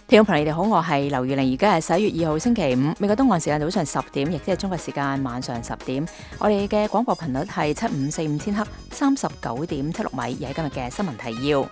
聽眾朋友，你哋好，我係劉月玲，而家係11月2號星期五，美國東岸時間早上10點，亦即係中國時間晚上10點。我哋嘅廣播頻率係7545千赫39.76米，而係今日嘅新聞提要。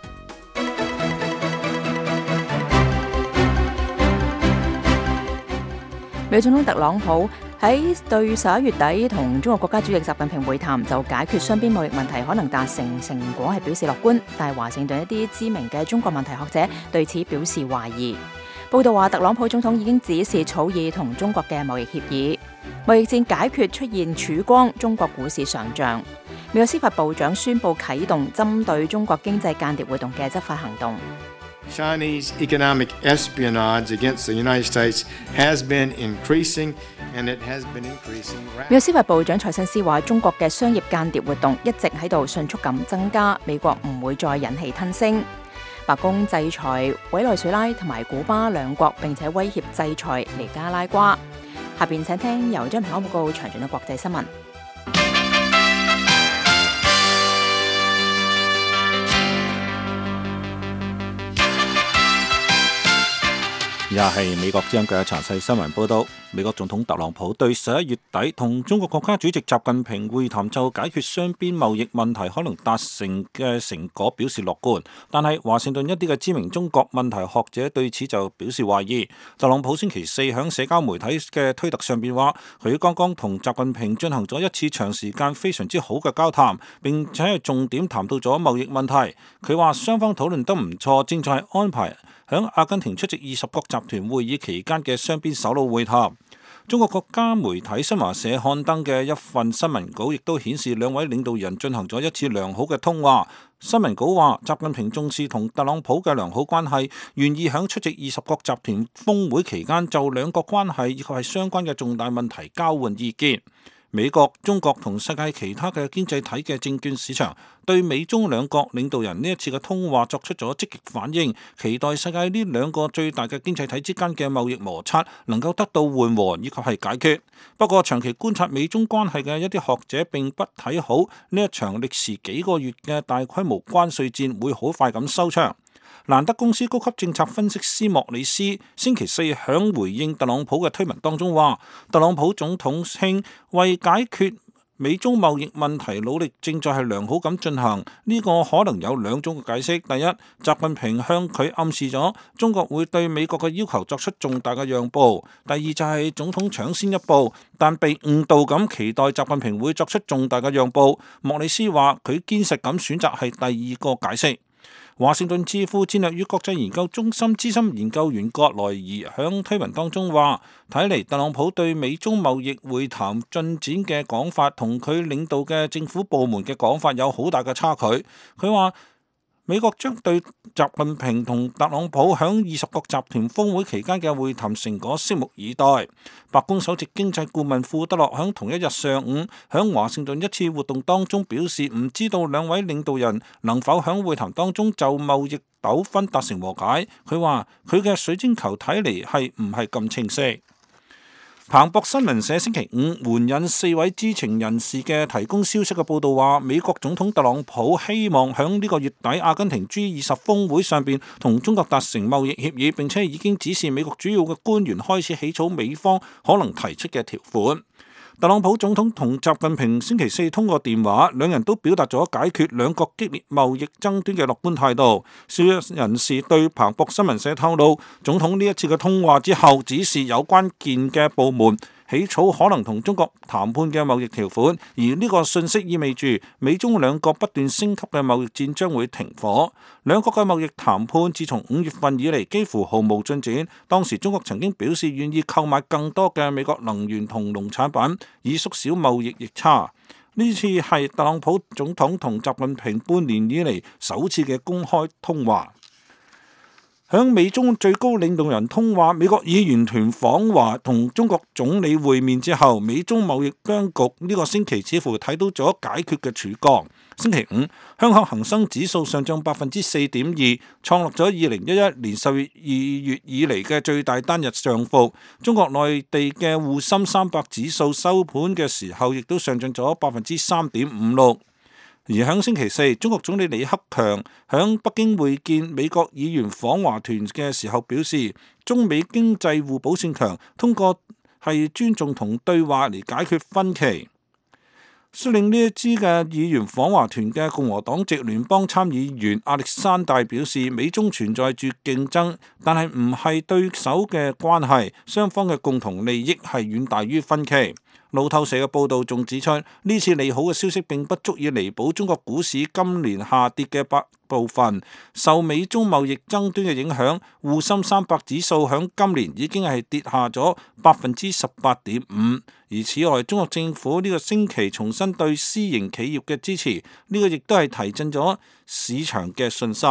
美國總統特朗普喺對11月底同中國國家主席習近平會談，就解決雙邊貿易問題可能達成成果係表示樂觀，但係華盛頓一啲知名嘅中國問題學者對此表示懷疑。報道話，特朗普總統已經指示草擬同中國嘅貿易協議，貿易戰解決出現曙光，中國股市上漲。美國司法部長宣布啟動針對中國經濟間諜活動嘅執法行動。 Chinese economic espionage against the United States has been increasing, and it has been increasing rapidly. 美國司法部長財新斯話，中國嘅商業間諜活動一直喺度迅速咁增加，美國唔會再忍氣吞聲。白宮制裁委內瑞拉同埋古巴兩國，並且威脅制裁尼加拉瓜。下邊請聽由張平安報告詳盡嘅國際新聞。 以下係美國之音嘅詳細新聞報道。美國總統特朗普對11月底同中國國家主席習近平會談，就解決雙邊貿易問題可能達成嘅成果表示樂觀，但係華盛頓一啲嘅知名中國問題學者對此就表示懷疑。特朗普星期四喺社交媒體嘅推特上邊話，佢剛剛同習近平進行咗一次長時間非常之好嘅交談，並且係重點談到咗貿易問題。佢話雙方討論得唔錯，正在安排喺阿根廷出席20國集團會議期間嘅雙邊首腦會談。中國國家媒體新華社刊登嘅一份新聞稿亦都顯示，兩位領導人進行咗一次良好嘅通話。新聞稿話，習近平重視同特朗普嘅良好關係，願意喺出席20國集團峰會期間就兩國關係以及係相關嘅重大問題交換意見。美國、中國同世界其他嘅經濟體嘅證券市場對美中兩國領導人呢一次嘅通話作出咗積極反應，期待世界呢兩個最大嘅經濟體之間嘅貿易摩擦能夠得到緩和以及係解決。不過，長期觀察美中關係嘅一啲學者並不睇好呢一場歷時幾個月嘅大規模關稅戰會好快咁收場。蘭德公司高級政策分析師莫里斯星期四響回應特朗普嘅推文當中話，特朗普總統稱為解決美中貿易問題努力正在係良好咁進行，呢個可能有兩種嘅解釋。第一，習近平向佢暗示咗中國會對美國嘅要求作出重大嘅讓步；第二就係總統搶先一步，但被誤導咁期待習近平會作出重大嘅讓步。莫里斯話佢堅實咁選擇係第二個解釋。華盛頓智庫戰略與國際研究中心資深研究員葛萊儀響推文當中話，睇嚟特朗普對美中貿易會談進展嘅講法同佢領導嘅政府部門嘅講法有好大嘅差距。佢話美國將對習近平同特朗普響20國集團峰會期間嘅會談成果拭目以待。白宮首席經濟顧問庫德洛響同一日上午響華盛頓一次活動當中表示，唔知道兩位領導人能否響會談當中就貿易糾紛達成和解。佢話佢嘅水晶球睇嚟係唔係咁清晰。彭博新聞社星期五援引4位知情人士嘅提供消息嘅報道話，美國總統特朗普希望響呢個月底阿根廷 G20 峰會上邊同中國達成貿易協議，並且已經指示美國主要嘅官員開始起草美方可能提出嘅條款。特朗普總統同習近平星期四通過電話，兩人都表達咗解決兩國激烈貿易爭端嘅樂觀態度。消息人士對彭博新聞社透露，總統呢一次嘅通話之後，指示有關鍵嘅部門起草可能同中國談判嘅貿易條款，而呢個信息意味住美中兩國不斷升級嘅貿易戰將會停火。兩國嘅貿易談判自從5月份以嚟幾乎毫無進展。當時中國曾經表示願意購買更多嘅美國能源同農產品，以縮小貿易逆差。呢次係特朗普總統同習近平半年以嚟首次嘅公開通話。響美中最高領導人通話、美國議員團訪華同中國總理會面之後，美中貿易僵局呢個星期似乎睇到咗解決嘅曙光。星期五，香港恒生指數上漲4.2%，創落咗2011年12月以嚟嘅最大單日上幅。中國內地嘅滬深300指數收盤嘅時候，亦都上漲咗3.56%。 而響星期四，中國總理李克強響北京會見美國議員訪華團嘅時候表示，中美經濟互補性強，通過係尊重同對話嚟解決分歧。率領呢一支嘅議員訪華團嘅共和黨籍聯邦參議員亞歷山大表示，美中存在住競爭，但係唔係對手嘅關係，雙方嘅共同利益係遠大於分歧。路透社嘅報導仲指出，呢次利好嘅消息並不足以彌補中國股市今年下跌嘅部分。受美中貿易爭端嘅影響，滬深300指數響今年已經係跌下咗18.5%。而此外，中國政府呢個星期重申對私營企業嘅支持，呢個亦都係提振咗市場嘅信心。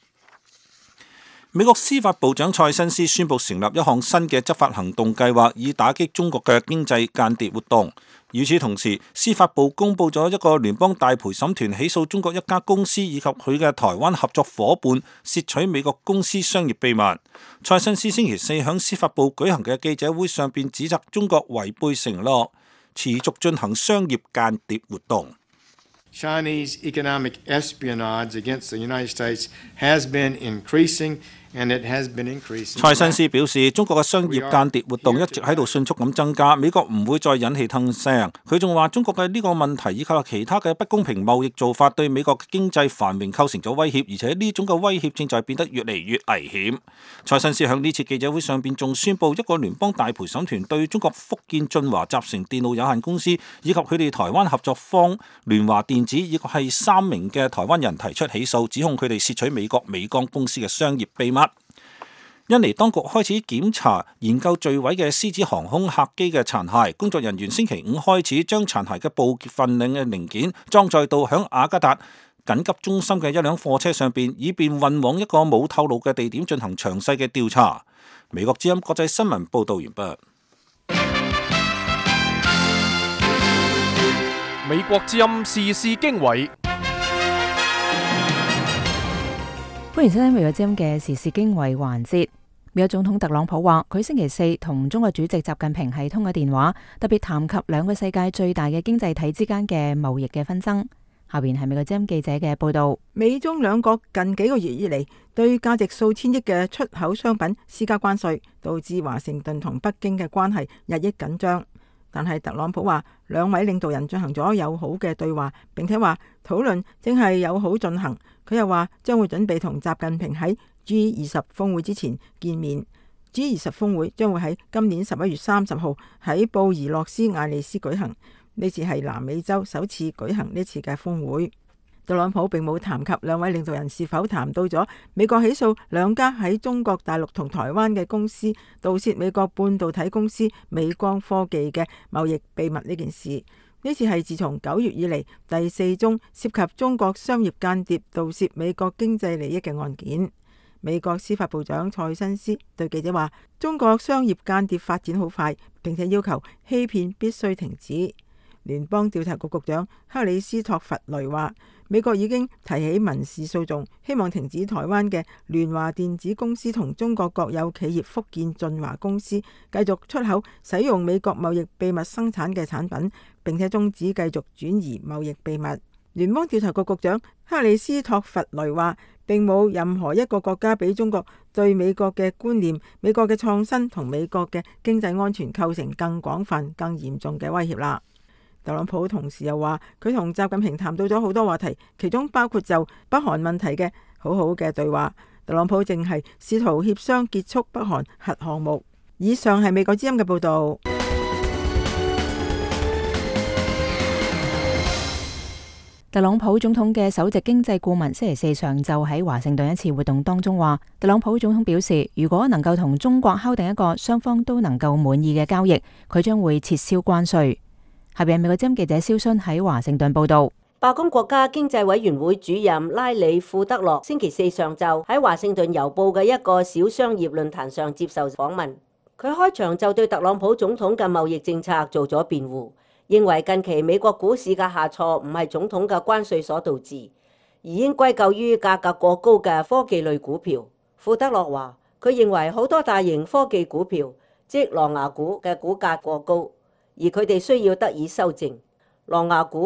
美國司法部長蔡新斯宣布成立一項新嘅執法行動計劃，以打擊中國嘅經濟間諜活動。與此同時，司法部公布咗一個聯邦大陪審團起訴中國一家公司以及佢嘅台灣合作夥伴竊取美國公司商業秘密。蔡新斯星期四喺司法部舉行嘅記者會上邊指責中國違背承諾，持續進行商業間諜活動。 Chinese economic espionage against the United States has been increasing. 蔡新斯表示，中國嘅商業間諜活動一直喺度迅速咁增加，美國唔會再忍氣吞聲。佢仲話，中國嘅呢個問題以及其他嘅不公平貿易做法對美國嘅經濟繁榮構成咗威脅，而且呢種嘅威脅正在變得越嚟越危險。蔡新斯喺呢次記者會上邊仲宣布，一個聯邦大陪審團對中國福建晉華集成電路有限公司以及佢哋台灣合作方聯華電子以及係3名嘅台灣人提出起訴，指控佢哋竊取美國美光公司嘅商業秘密。印尼當局開始檢查研究墜毀嘅獅子航空客機嘅殘骸，工作人員星期5開始將殘骸嘅部分嘅零件裝載到響雅加達緊急中心嘅一輛貨車上邊，以便運往一個冇透露嘅地點進行詳細嘅調查。美國之音國際新聞報道完畢。 美國之音時事經緯。 歡迎收聽美國之音嘅時事經緯環節。美國總統特朗普話，佢星期四同中國主席習近平係通過電話，特別談及兩個世界最大嘅經濟體之間嘅貿易嘅紛爭。下邊係美國之音記者嘅報道。 美中兩國近幾個月以嚟對價值數千億嘅出口商品施加關稅，導致華盛頓同北京嘅關係日益緊張。但係特朗普話，兩位領導人進行咗友好嘅對話，並且話討論正係友好進行。佢又話將會準備同習近平喺 G20 峰會之前見面。G20 峰會將會喺今年11月30號喺布宜諾斯艾利斯舉行。呢次係南美洲首次舉行呢次嘅峰會。特朗普並冇談及兩位領導人是否談到咗美國起訴兩家喺中國大陸同台灣嘅公司盜竊美國半導體公司美光科技嘅貿易秘密呢件事。呢次係自從9月以嚟第4宗涉及中國商業間諜盜竊美國經濟利益嘅案件。美國司法部長蔡新斯對記者話，中國商業間諜發展好快，並且要求欺騙必須停止。聯邦調查局局長克里斯托弗雷話，美國已經提起民事訴訟，希望停止台灣嘅聯華電子公司同中國國有企業福建晉華公司繼續出口使用美國貿易秘密生產嘅產品，並且終止繼續轉移貿易秘密。聯邦調查局局長克里斯托弗雷話，並冇任何一個國家比中國對美國嘅觀念、美國嘅創新同美國嘅經濟安全構成更廣泛、更嚴重嘅威脅啦。特朗普同時又話，佢同習近平談到咗好多話題，其中包括就北韓問題嘅好好嘅對話。特朗普正係試圖協商結束北韓核項目。以上係美國之音嘅報導。 特朗普總統嘅首席經濟顧問星期四上晝喺華盛頓一次活動當中話，特朗普總統表示，如果能夠同中國敲定一個雙方都能夠滿意嘅交易，佢將會撤銷關稅。下邊係美國之音記者蕭순喺華盛頓報道。 白宮國家經濟委員會主任拉里庫德洛星期四上晝喺華盛頓郵報嘅一個小商業論壇上接受訪問，佢開場就對特朗普總統嘅貿易政策做咗辯護，認為近期美國股市嘅下挫唔係總統嘅關稅所導致，而應歸咎於價格過高嘅科技類股票。庫德洛話，佢認為好多大型科技股票，即狼牙股嘅股價過高，而佢哋需要得以修正。狼牙股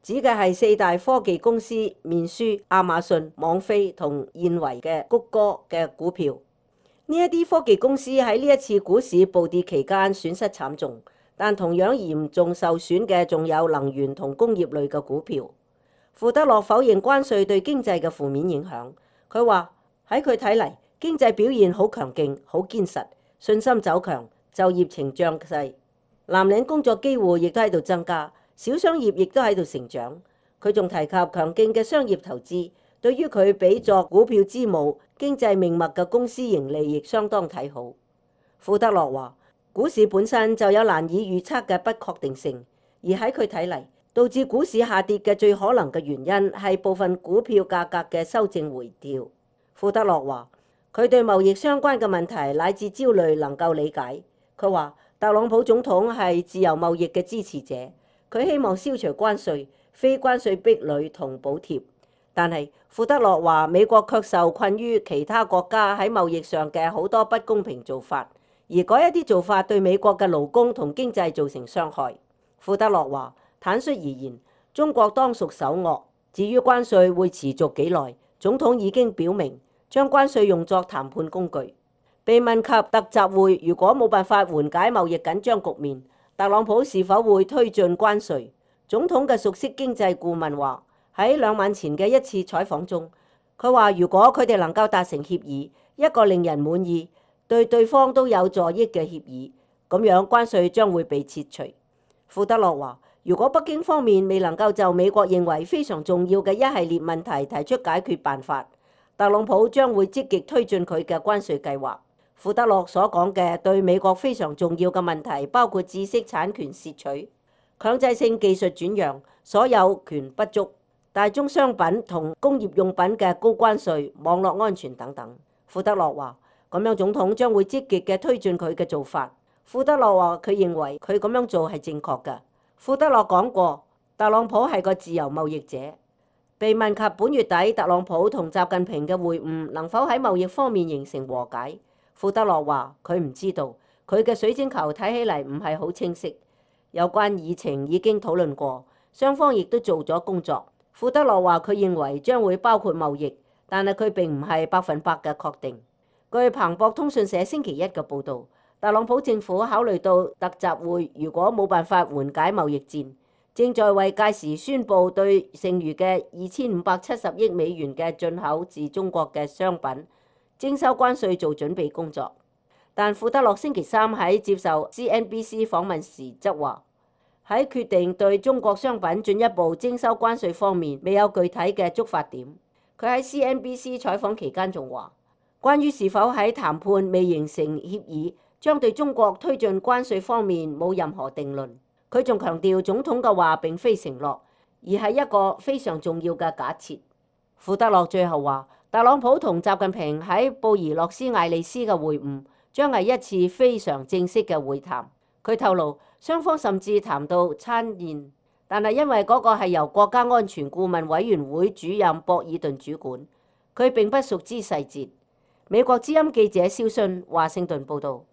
指嘅係四大科技公司面書、亞馬遜、網飛同現為嘅谷歌嘅股票。呢一啲科技公司喺呢一次股市暴跌期間損失慘重，但同樣嚴重受損嘅仲有能源同工業類嘅股票。富德樂否認關稅對經濟嘅負面影響，佢話喺佢睇嚟，經濟表現好強勁、好堅實，信心走強，就業呈漲勢，藍領工作機會亦都喺度增加。小商業亦都喺度成長，佢仲提及強勁嘅商業投資，對於佢比作股票之母、經濟命脈嘅公司盈利亦相當睇好。富德樂話：股市本身就有難以預測嘅不確定性，而喺佢睇嚟，導致股市下跌嘅最可能嘅原因係部分股票價格嘅修正回調。富德樂話：佢對貿易相關嘅問題乃至焦慮能夠理解。佢話特朗普總統係自由貿易嘅支持者。佢希望消除關稅、非關稅壁壘同補貼，但係富德樂話美國卻受困於其他國家喺貿易上嘅好多不公平做法，而嗰一啲做法對美國嘅勞工同經濟造成傷害。富德樂話：坦率而言，中國當屬首惡。至於關稅會持續幾耐，總統已經表明將關稅用作談判工具。被問及特集會如果冇辦法緩解貿易緊張局面，特朗普是否會推進關稅？總統嘅熟悉經濟顧問話喺2晚前嘅一次採訪中，佢話如果佢哋能夠達成協議，一個令人滿意、對對方都有助益嘅協議，咁樣關稅將會被撤除。富德樂話：如果北京方面未能夠就美國認為非常重要嘅一系列問題提出解決辦法，特朗普將會積極推進佢嘅關稅計劃。富德樂所講嘅對美國非常重要嘅問題，包括知識產權竊取、強制性技術轉讓、所有權不足、大宗商品同工業用品嘅高關稅、網絡安全等等。富德樂話：咁樣總統將會積極嘅推進佢嘅做法。富德樂話佢認為佢咁樣做係正確嘅。富德樂講過，特朗普係個自由貿易者。被問及本月底特朗普同習近平嘅會晤能否喺貿易方面形成和解，富德樂話佢唔知道，佢嘅水晶球睇起嚟唔係好清晰。有關議程已經討論過，雙方亦都做咗工作。富德樂話佢認為將會包括貿易，但係佢並唔係100%嘅確定。據彭博通訊社星期一嘅報導，特朗普政府考慮到特集會如果冇辦法緩解貿易戰，正在為屆時宣布對剩餘嘅2570億美元嘅進口自中國嘅商品徵收關稅做準備工作。但富德樂星期三喺接受 CNBC 訪問時則話，喺決定對中國商品進一步徵收關稅方面未有具體嘅觸發點。佢喺 CNBC 採訪期間仲話，關於是否喺談判未形成協議，將對中國推進關稅方面冇任何定論。佢仲強調總統嘅話並非承諾，而係一個非常重要嘅假設。富德樂最後話，特朗普同習近平喺布宜諾斯艾利斯嘅會晤將係一次非常正式嘅會談。佢透露，雙方甚至談到餐宴，但係因為嗰個係由國家安全顧問委員會主任博爾頓主管，佢並不熟知細節。美國之音記者蕭信華盛頓報導。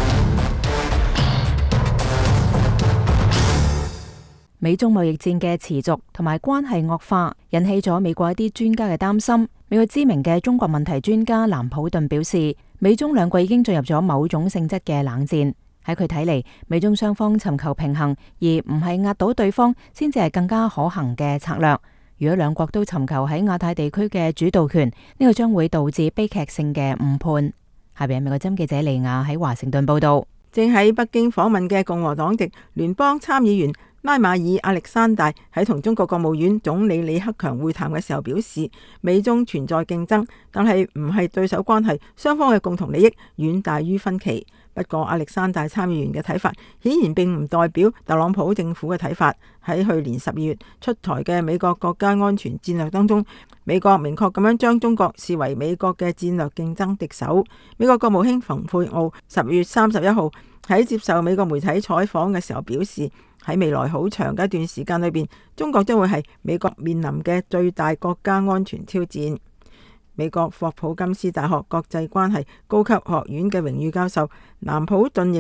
美中貿易戰嘅持續同埋關係惡化，引起咗美國一啲專家嘅擔心。美國知名嘅中國問題專家藍普頓表示，美中兩國已經進入咗某種性質嘅冷戰。喺佢睇嚟，美中雙方尋求平衡，而唔係壓倒對方，先至係更加可行嘅策略。如果兩國都尋求喺亞太地區嘅主導權，呢個將會導致悲劇性嘅誤判。下邊係美國之音記者利亞喺華盛頓報道。 正喺北京訪問嘅共和黨籍聯邦參議員拉馬爾亞歷山大喺同中國國務院總理李克強會談嘅時候表示，美中存在競爭，但係唔係對手關係，雙方嘅共同利益遠大於分歧。不過亞歷山大參議員嘅睇法顯然並唔代表特朗普政府嘅睇法。喺去年12月出台嘅美國國家安全戰略當中，美國明確咁樣將中國視為美國嘅戰略競爭敵手。美國國務卿蓬佩奧10月31號喺接受美國媒體採訪嘅時候表示，喺未來好長嘅一段時間裏邊，中國將會係美國面臨嘅最大國家安全挑戰。美國霍普金斯大學國際關係高級學院嘅榮譽教授藍普頓認為，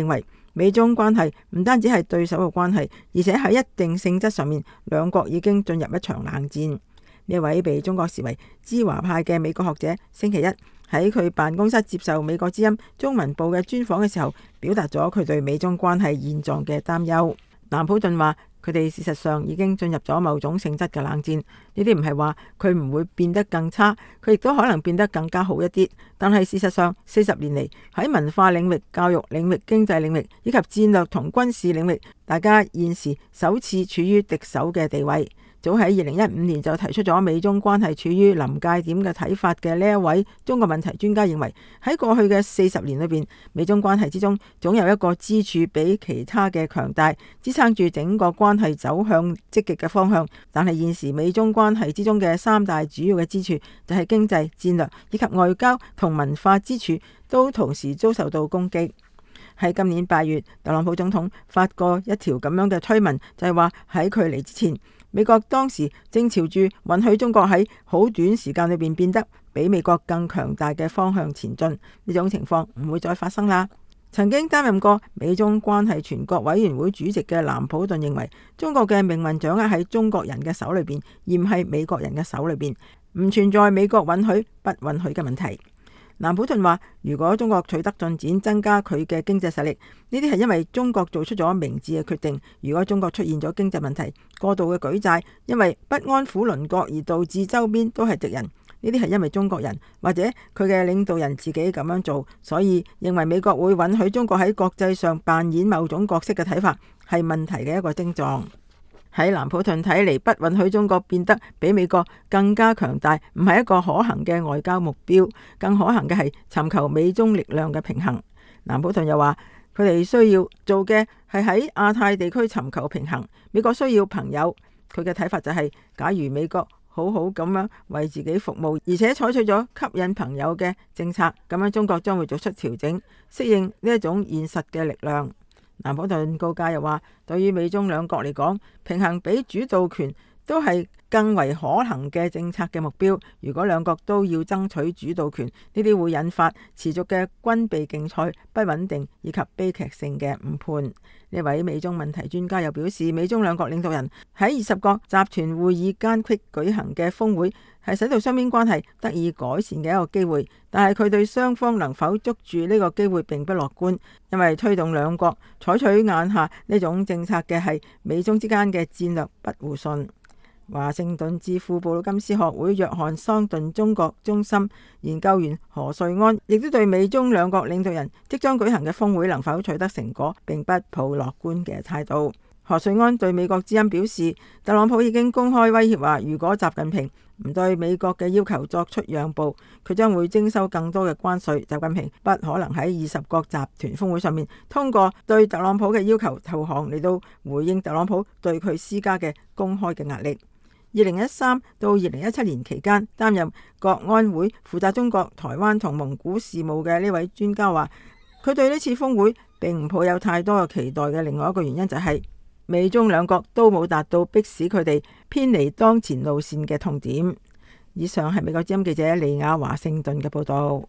美中關係唔單止係對手嘅關係，而且喺一定性質上面，兩國已經進入一場冷戰。呢位被中國視為知華派嘅美國學者，星期一喺佢辦公室接受美國之音中文部嘅專訪嘅時候，表達咗佢對美中關係現狀嘅擔憂。藍普頓話：佢哋事實上已經進入咗某種性質嘅冷戰，呢啲唔係話佢唔會變得更差，佢亦都可能變得更加好一啲。但係事實上，40年嚟喺文化領域、教育領域、經濟領域以及戰略同軍事領域，大家現時首次處於敵手嘅地位。早喺2015年就提出咗美中關係處於臨界點嘅睇法嘅呢一位中國問題專家認為，喺過去嘅40年裏邊，美中關係之中總有一個支柱比其他嘅強大，支撐住整個關係走向積極嘅方向。但係現時美中關係之中嘅3大主要嘅支柱就係經濟、戰略以及外交同文化支柱，都同時遭受到攻擊。喺今年8月，特朗普總統發過一條咁樣嘅推文，就係話喺佢嚟之前，美國當時正朝住允許中國喺好短時間裏邊變得比美國更強大嘅方向前進。呢種情況唔會再發生啦。曾經擔任過美中關係全國委員會主席嘅藍普頓認為，中國嘅命運掌握喺中國人嘅手裏邊，而唔係美國人嘅手裏邊，唔存在美國允許不允許嘅問題。藍普頓話：如果中國取得進展，增加佢嘅經濟實力，呢啲係因為中國做出咗明智嘅決定。如果中國出現咗經濟問題，過度嘅舉債，因為不安撫鄰國而導致周邊都係敵人，呢啲係因為中國人或者佢嘅領導人自己咁樣做，所以認為美國會允許中國喺國際上扮演某種角色嘅睇法，係問題嘅一個徵狀。喺藍普頓睇嚟，不允許中國變得比美國更加強大，唔係一個可行嘅外交目標，更可行嘅係尋求美中力量嘅平衡。藍普頓又話，佢哋需要做嘅係喺亞太地區尋求平衡。美國需要朋友，佢嘅睇法就係，假如美國好好咁樣為自己服務，而且採取咗吸引朋友嘅政策，咁樣中國將會做出調整，適應呢一種現實嘅力量。藍普頓告誡又話，對於美中兩國嚟講，平衡比主導權都係更為可行嘅政策嘅目標。如果兩國都要爭取主導權，呢啲會引發持續嘅軍備競賽、不穩定以及悲劇性嘅誤判。呢位美中問題專家又表示，美中兩國領導人喺20國集團會議間隙舉行嘅峰會係使到雙邊關係得以改善嘅一個機會，但係佢對雙方能否捉住呢個機會並不樂觀，因為推動兩國採取眼下呢種政策嘅係美中之間嘅戰略不互信。華盛頓智庫布魯金斯學會約翰桑頓中國中心研究員何瑞安亦都對美中兩國領導人即將舉行嘅峰會能否取得成果並不抱樂觀嘅態度。何瑞安對美國之音表示，特朗普已經公開威脅話，如果習近平唔對美國嘅要求作出讓步，佢將會徵收更多嘅關稅。習近平不可能喺20國集團峰會上面通過對特朗普嘅要求投降嚟到回應特朗普對佢施加嘅公開嘅壓力。2013到2017年期間，擔任國安會負責中國、台灣同蒙古事務嘅呢位專家話，佢對呢次峰會並唔抱有太多嘅期待嘅另外一個原因就係美中兩國都冇達到迫使佢哋偏離當前路線嘅痛點。以上係美國之音記者利亞華盛頓嘅報道。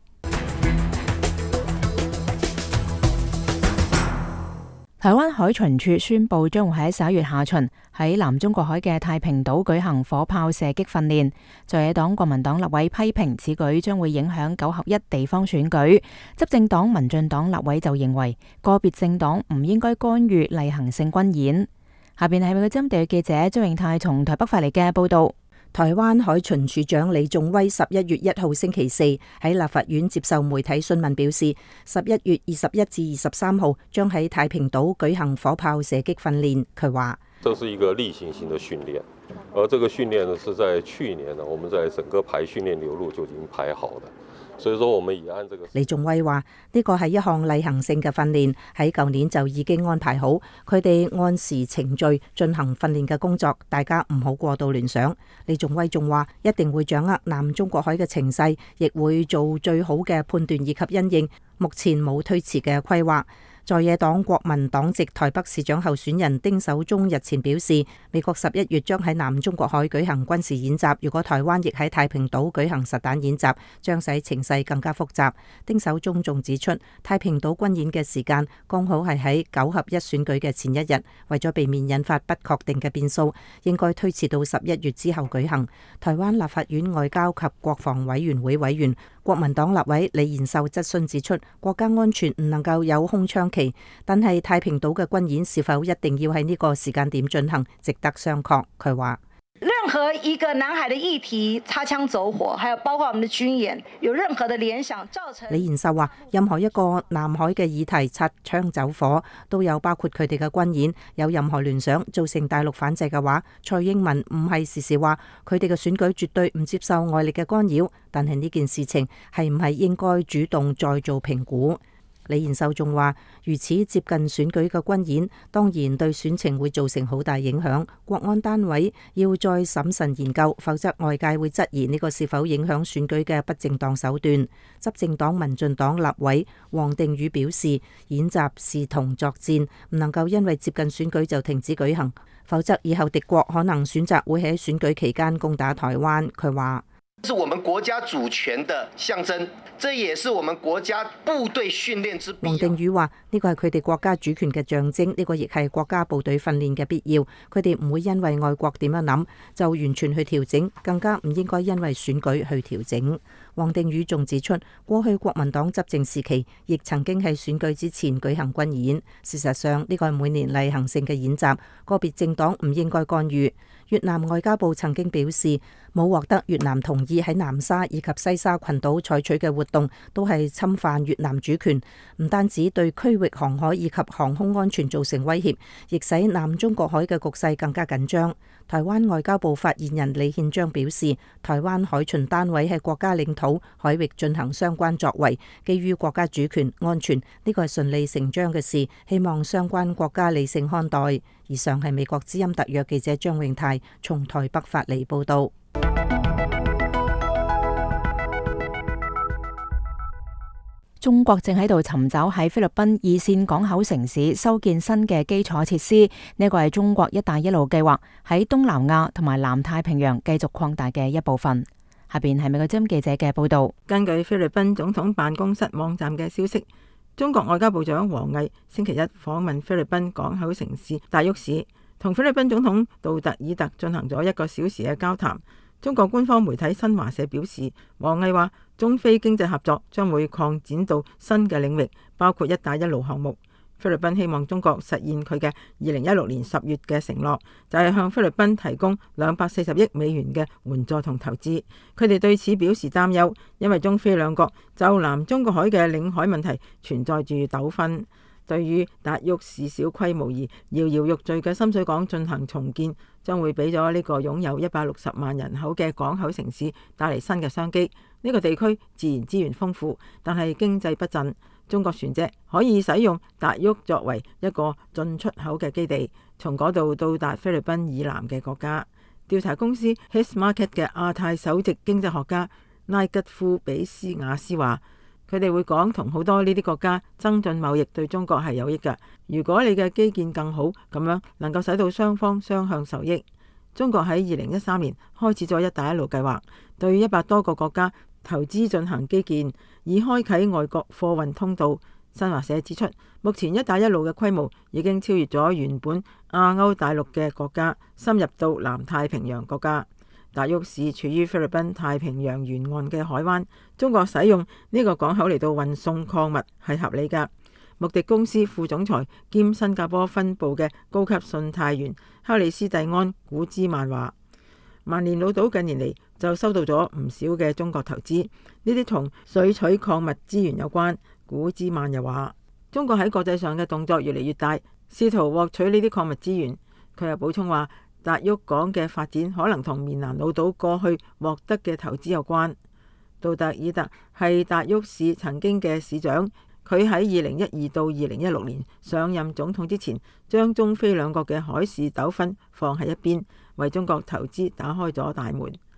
台灣海巡署宣布將會喺11月下旬喺南中國海嘅太平島舉行火炮射擊訓練。在野黨國民黨立委批評此舉將會影響9合1地方選舉，執政黨民進黨立委就認為個別政黨唔應該干預例行性軍演。下邊係美國之音地記者張永泰從台北發嚟嘅報道。 台灣海巡署長李仲威11月1號星期四喺立法院接受媒體詢問，表示11月21至23號將喺太平島舉行火炮射擊訓練。佢話： 這是一個例行性的訓練，而這個訓練呢是在去年呢，我們在整個排訓練流露就已經排好的。所以說，我們已按這個。李仲威話：呢個係一項例行性嘅訓練，喺舊年就已經安排好，佢哋按時程序進行訓練嘅工作，大家唔好過度聯想。李仲威仲話：一定會掌握南中國海嘅情勢，亦會做最好嘅判斷以及因應，目前冇推遲嘅規劃。 在野黨國民黨籍台北市長候選人丁守中日前表示，美國11月將喺南中國海舉行軍事演習，如果台灣亦喺太平島舉行實彈演習，將使情勢更加複雜。丁守中仲指出，太平島軍演嘅時間剛好係喺9合1選舉嘅前一日，為咗避免引發不確定嘅變數，應該推遲到11月之後舉行。台灣立法院外交及國防委員會委員、國民黨立委李延壽質詢指出，國家安全唔能夠有空窗期，但係太平島嘅軍演是否一定要喺呢個時間點進行，值得商榷。佢話： 任何一個南海的議題擦槍走火，還有包括我們的軍演，有任何的聯想造成。 李延壽話：任何一個南海嘅議題擦槍走火，都有包括佢哋嘅軍演，有任何聯想造成大陸反制嘅話，蔡英文唔係時時話佢哋嘅選舉絕對唔接受外力嘅干擾，但係呢件事情係唔係應該主動再做評估？李延壽仲話：如此接近選舉嘅軍演，當然對選情會造成好大影響。國安單位要再審慎研究，否則外界會質疑呢個是否影響選舉嘅不正當手段。執政黨民進黨立委王定宇表示，演習視同作戰，唔能夠因為接近選舉就停止舉行，否則以後敵國可能選擇會喺選舉期間攻打台灣。佢話： 是我們國家主權的象徵，這也是我們國家部隊訓練之必要。 王定宇話：呢個係佢哋國家主權嘅象徵，呢個亦係國家部隊訓練嘅必要。佢哋唔會因為外國點樣諗就完全去調整，更加唔應該因為選舉去調整。王定宇仲指出，過去國民黨執政時期亦曾經喺選舉之前舉行軍演。事實上，呢個係每年例行性嘅演習，個別政黨唔應該干預。越南外交部曾經表示，冇獲得越南同意喺南沙以及西沙群島採取嘅活動都係侵犯越南主權，唔單止對區域航海以及航空安全造成威脅，亦使南中國海嘅局勢更加緊張。台灣外交部發言人李憲章表示，台灣海巡單位喺國家領土海域進行相關作為，基於國家主權安全，呢個係順理成章嘅事，希望相關國家理性看待。以上係美國之音特約記者張永泰從台北發嚟報道。 中國正喺度尋找喺菲律賓二線港口城市修建新嘅基礎設施，呢個係中國一帶一路計劃喺東南亞同埋南太平洋繼續擴大嘅一部分。下邊係美國之音記者嘅報道。 根據菲律賓總統辦公室網站嘅消息，中國外交部長王毅星期一訪問菲律賓港口城市大沃市，同菲律賓總統杜特爾特進行咗1個小時嘅交談。中國官方媒體新華社表示，王毅話中菲經濟合作將會擴展到新嘅領域，包括一帶一路項目。菲律賓希望中國實現佢嘅2016年10月嘅承諾，就係向菲律賓提供240億美元嘅援助同投資。佢哋對此表示擔憂，因為中菲兩國就南中國海嘅領海問題存在住糾紛。對於達沃市小規模而搖搖欲墜嘅深水港進行重建，將會俾咗呢個擁有160萬人口嘅港口城市帶嚟新嘅商機。呢個地區自然資源豐富，但係經濟不振。中國船隻可以使用達沃作為一個進出口嘅基地，從嗰度到達菲律賓以南嘅國家。調查公司 His Market 嘅亞太首席經濟學家拉吉夫比斯亞斯話，佢哋會講同好多呢啲國家增進貿易對中國係有益㗎。如果你嘅基建更好，咁樣能夠使到雙方雙向受益。中國喺2013年開始咗一帶一路計劃，對100多個國家投資進行基建，以開啟外國貨運通道。新華社指出，目前一帶一路嘅規模已經超越咗原本亞歐大陸嘅國家，深入到南太平洋國家。達沃市處於菲律賓太平洋沿岸嘅海灣，中國使用呢個港口嚟到運送礦物係合理㗎。穆迪公司副總裁兼新加坡分部嘅高級信貸員克里斯蒂安古茲曼話，萬年老島近年嚟就收到咗唔少嘅中國投資，呢啲同水取礦物資源有關。古茲曼又話，中國喺國際上嘅動作越嚟越大，試圖獲取呢啲礦物資源。佢又補充話，達沃港嘅發展可能同棉蘭老島過去獲得嘅投資有關。杜特爾特係達沃市曾經嘅市長，佢喺2012到2016年上任總統之前，將中菲兩國嘅海事糾紛放喺一邊，為中國投資打開咗大門。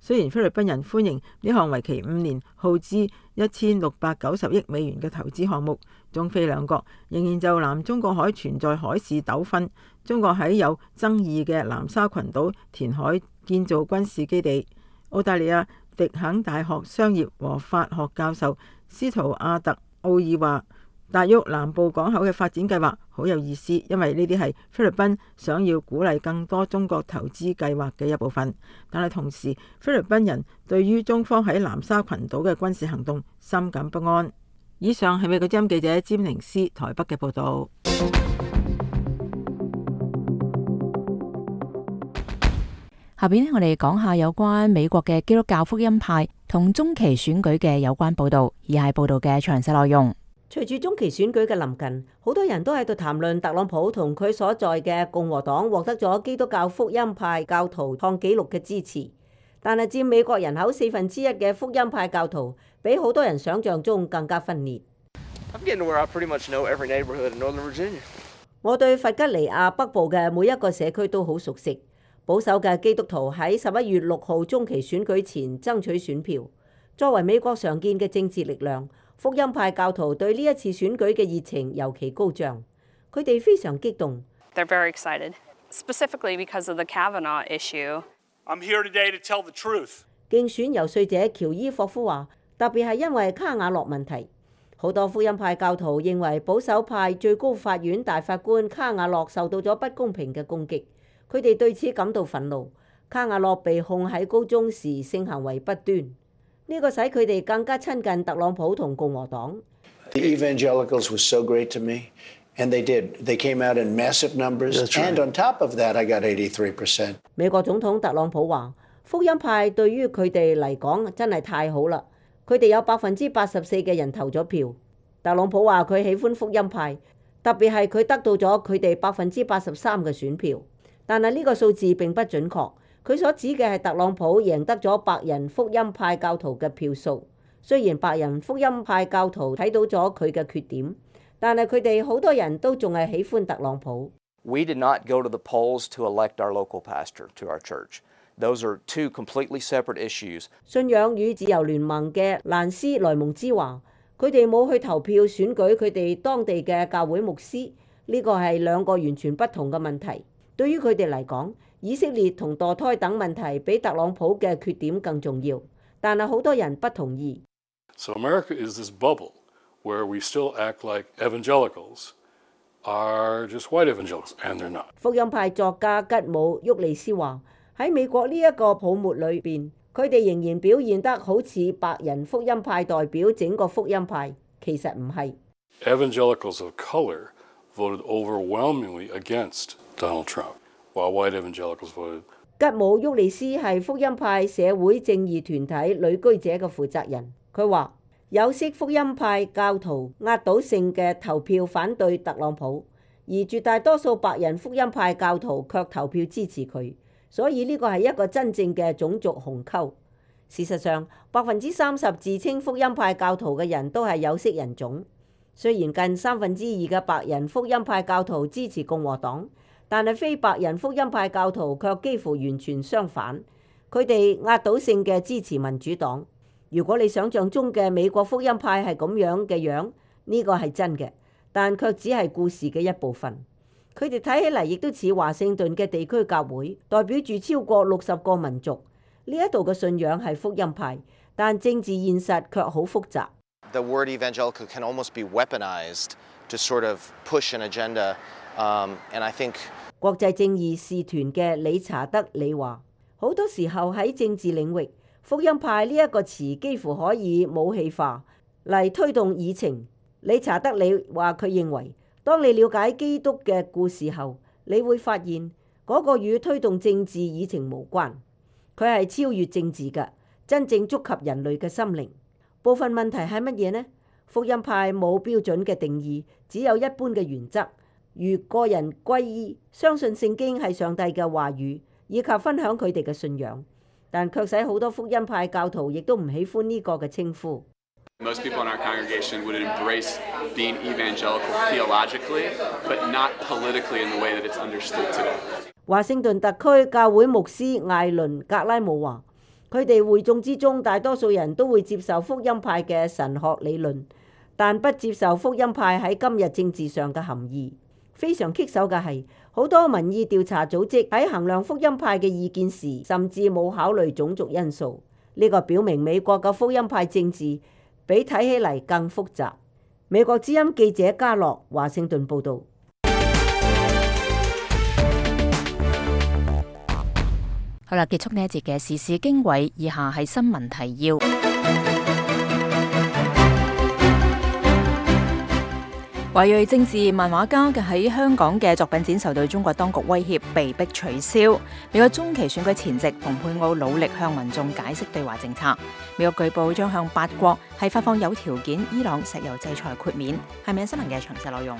雖然菲律賓人歡迎呢項為期5年、耗資1690億美元嘅投資項目，中菲兩國仍然就南中國海存在海事糾紛。中國喺有爭議嘅南沙群島填海建造軍事基地。澳大利亞迪肯大學商業和法學教授斯圖亞特奧爾話，達沃南部港口嘅發展計劃好有意思，因為呢啲係菲律賓想要鼓勵更多中國投資計劃嘅一部分。但係同時，菲律賓人對於中方喺南沙群島嘅軍事行動深感不安。以上係美國之音記者詹寧斯台北嘅報道。 下邊我哋講下有關美國嘅基督教福音派同中期選舉嘅有關報道，以下係報道嘅詳細內容。 隨住中期選舉嘅臨近，好多人都喺度談論特朗普同佢所在嘅共和黨獲得咗基督教福音派教徒創紀錄嘅支持。但係佔美國人口1/4嘅福音派教徒，比好多人想象中更加分裂。我對弗吉尼亞北部嘅每一個社區都好熟悉。保守嘅基督徒喺11月6號中期選舉前爭取選票。作為美國常見嘅政治力量，福音派教徒對呢一次選舉嘅熱情尤其高漲，佢哋非常激動。 They're very excited, specifically because of the Kavanaugh issue. I'm here today to tell the truth. 競選遊說者喬伊霍夫話，特別係因為卡瓦諾問題，好多福音派教徒認為保守派最高法院大法官卡瓦諾受到咗不公平嘅攻擊。佢哋對此感到憤怒。卡瓦諾被控喺高中時性行為不端，呢個使佢哋更加親近特朗普同共和黨。 The evangelicals were so great to me, and they did. They came out in massive numbers, and on top of that, I got 83%. 美國總統特朗普話：福音派對於佢哋嚟講真係太好啦，佢哋有84%嘅人投咗票。特朗普話佢喜歡福音派，特別係佢得到咗佢哋83%嘅選票。但係呢個數字並不準確，佢所指嘅係特朗普贏得咗白人福音派教徒嘅票數。雖然白人福音派教徒睇到咗佢嘅缺點，但係佢哋好多人都仲係喜歡特朗普。 We did not go to the polls to elect our local pastor to our church. Those are two completely separate issues. 信仰與自由聯盟嘅蘭斯萊蒙茲話：佢哋冇去投票選舉佢哋當地嘅教會牧師，呢個係兩個完全不同嘅問題。對於佢哋嚟講，以色列同墮胎等問題比特朗普嘅缺點更重要，但係好多人不同意。 So America is this bubble where we still act like evangelicals are just white evangelicals, and they're not. 福音派作家吉姆沃利斯話：喺美國呢一個泡沫裏邊，佢哋仍然表現得好似白人福音派代表整個福音派，其實唔係。 Evangelicals of color voted overwhelmingly against Donald Trump, while white evangelicals voted. 吉姆沃利斯係福音派社會正義團體旅居者嘅負責人，佢話有色福音派教徒壓倒性嘅投票反對特朗普，而絕大多數白人福音派教徒卻投票支持佢，所以呢個係一個真正嘅種族鴻溝。事實上，30%自稱福音派教徒嘅人都係有色人種。雖然近2/3嘅白人福音派教徒支持共和黨，但係非白人福音派教徒卻幾乎完全相反，佢哋壓倒性嘅支持民主黨。如果你想象中嘅美國福音派係咁樣嘅樣，呢個係真嘅，但卻只係故事嘅一部分。佢哋睇起嚟亦都似華盛頓嘅地區教會，代表住超過60個民族。呢一度嘅信仰係福音派，但政治現實卻好複雜。 The word evangelical can almost be weaponized to sort of push an agenda, and I think 國際正義使團嘅理查德里話：好多時候喺政治領域，福音派呢一個詞幾乎可以武器化嚟推動議程。理查德里話佢認為，當你了解基督嘅故事後，你會發現嗰個與推動政治議程無關，佢係超越政治嘅，真正觸及人類嘅心靈。部分問題係乜嘢呢？福音派冇標準嘅定義，只有一般嘅原則，如個人歸依、相信聖經係上帝嘅話語，以及分享佢哋嘅信仰。但卻使好多福音派教徒亦都唔喜歡呢個嘅稱呼。 Most people in our congregation would embrace being evangelical theologically, but not politically in the way that it's understood today. 華盛頓特區教會牧師艾倫格拉姆話： 佢哋會眾之中大多數人都會接受福音派嘅神學理論，但不接受福音派喺今日政治上嘅含義。非常棘手嘅係，好多民意調查組織喺衡量福音派嘅意見時，甚至冇考慮種族因素。呢個表明美國嘅福音派政治比睇起嚟更複雜。美國之音記者嘉樂華盛頓報導。 好啦，結束呢一節嘅時事經緯，以下係新聞提要。華裔政治漫畫家嘅喺香港嘅作品展受到中國當局威脅，被迫取消。美國中期選舉前夕，蓬佩奧努力向民眾解釋對華政策。美國據報將向8國係發放有條件伊朗石油制裁豁免。係咪新聞嘅詳細內容？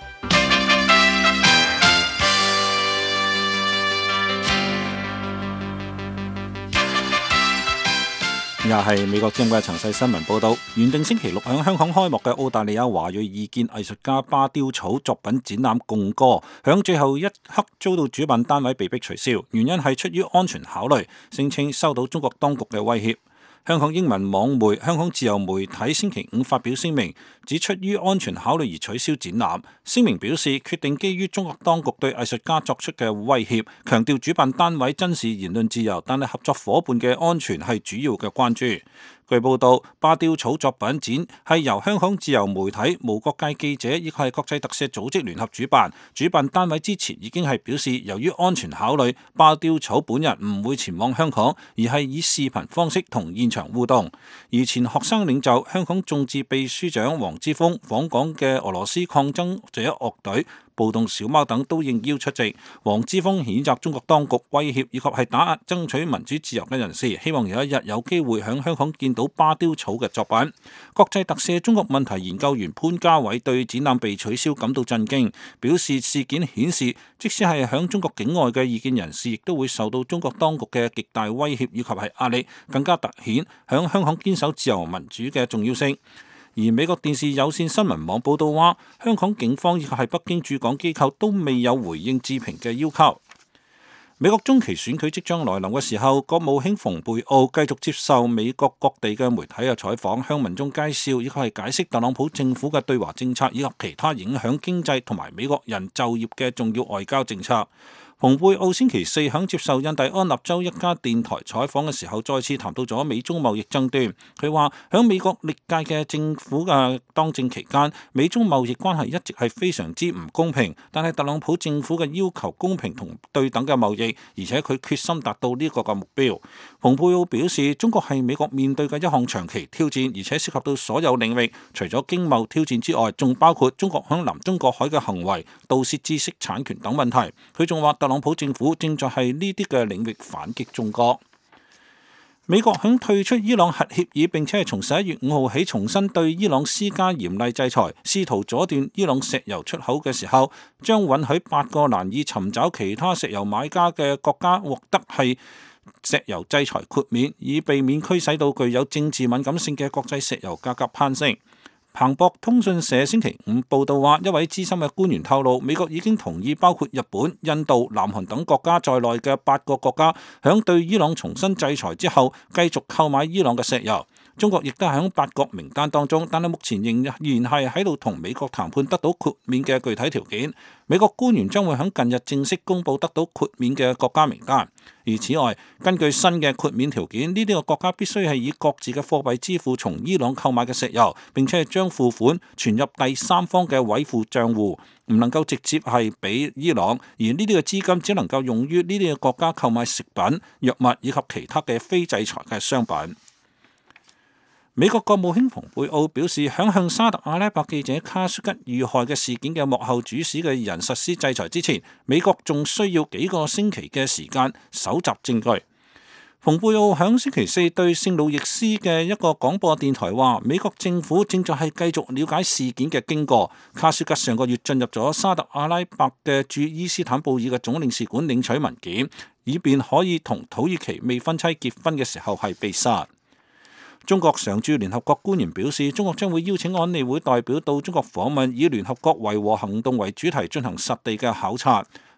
又係美國之音嘅詳細新聞報道。原定星期六喺香港開幕嘅澳大利亞華裔異見藝術家巴丟草作品展覽《共歌》，響最後一刻遭到主辦單位被迫取消，原因係出於安全考慮，聲稱收到中國當局嘅威脅。香港英文網媒香港自由媒體星期五發表聲明，指出於安全考慮而取消展覽。聲明表示，決定基於中國當局對藝術家作出嘅威脅，強調主辦單位珍視言論自由，但係合作夥伴嘅安全係主要嘅關注。據報道，巴丟草作品展係由香港自由媒體、無國界記者以及係國際特赦組織聯合主辦。主辦單位之前已經係表示，由於安全考慮，巴丟草本人唔會前往香港，而係以視頻方式同現場互動。而前學生領袖、香港眾志秘書長黃之鋒訪港嘅俄羅斯抗爭者樂隊、暴動小貓等都應邀出席。黃之鋒譴責中國當局威脅以及係打壓爭取民主自由嘅人士，希望有一日有機會喺香港見到巴丟草嘅作品。國際特赦中國問題研究員潘家偉對展覽被取消感到震驚，表示事件顯示即使係響中國境外嘅異見人士，亦都會受到中國當局嘅極大威脅以及係壓力，更加凸顯響香港堅守自由民主嘅重要性。而美國電視有線新聞網報道話，香港警方以及係北京駐港機構都未有回應置評嘅要求。美國中期選舉即將來臨嘅時候，國務卿蓬佩奧繼續接受美國各地嘅媒體嘅採訪，向民眾介紹以及係解釋特朗普政府嘅對華政策以及其他影響經濟同埋美國人就業嘅重要外交政策。蓬佩奧星期四響接受印第安納州一家電台採訪嘅時候，再次談到咗美中貿易爭端。佢話響美國歷屆嘅政府嘅當政期間，美中貿易關係一直係非常之唔公平，但係特朗普政府嘅要求公平同對等嘅貿易，而且佢決心達到呢個嘅目標。蓬佩奧表示，中國係美國面對嘅一項長期挑戰，而且涉及到所有領域，除咗經貿挑戰之外，仲包括中國響南中國海嘅行為、盜竊知識產權等問題。佢仲話特朗普政府正在係呢啲嘅領域反擊中國。美國響退出伊朗核協議，並且係從11月5號起重新對伊朗施加嚴厲制裁，試圖阻斷伊朗石油出口嘅時候，將允許8個難以尋找其他石油買家嘅國家獲得係石油制裁豁免，以避免驅使到具有政治敏感性嘅國際石油價格攀升。彭博通訊社星期五報道話，一位資深嘅官員透露，美國已經同意包括日本、印度、南韓等國家在內嘅8個國家，響對伊朗重新制裁之後，繼續購買伊朗嘅石油。中國亦都係響8國名單當中，但係目前仍然係喺度同美國談判得到豁免嘅具體條件。美國官員將會響近日正式公佈得到豁免嘅國家名單。而此外，根據新嘅豁免條件，呢啲個國家必須係以各自嘅貨幣支付從伊朗購買嘅石油，並且係將付款存入第三方嘅委付帳戶，唔能夠直接係俾伊朗。而呢啲嘅資金只能夠用於呢啲嘅國家購買食品、藥物以及其他嘅非制裁嘅商品。美國國務卿蓬佩奧表示，響向沙特阿拉伯記者卡舒吉遇害嘅事件嘅幕後主使嘅人實施制裁之前，美國仲需要幾個星期嘅時間搜集證據。蓬佩奧響星期四對聖路易斯嘅一個廣播電台話，美國政府正在係繼續了解事件嘅經過。卡舒吉上個月進入咗沙特阿拉伯嘅駐伊斯坦布爾嘅總領事館領取文件，以便可以同土耳其未婚妻結婚嘅時候係被殺。中國常駐聯合國官員表示，中國將會邀請安理會代表到中國訪問，以聯合國維和行動為主題進行實地嘅考察。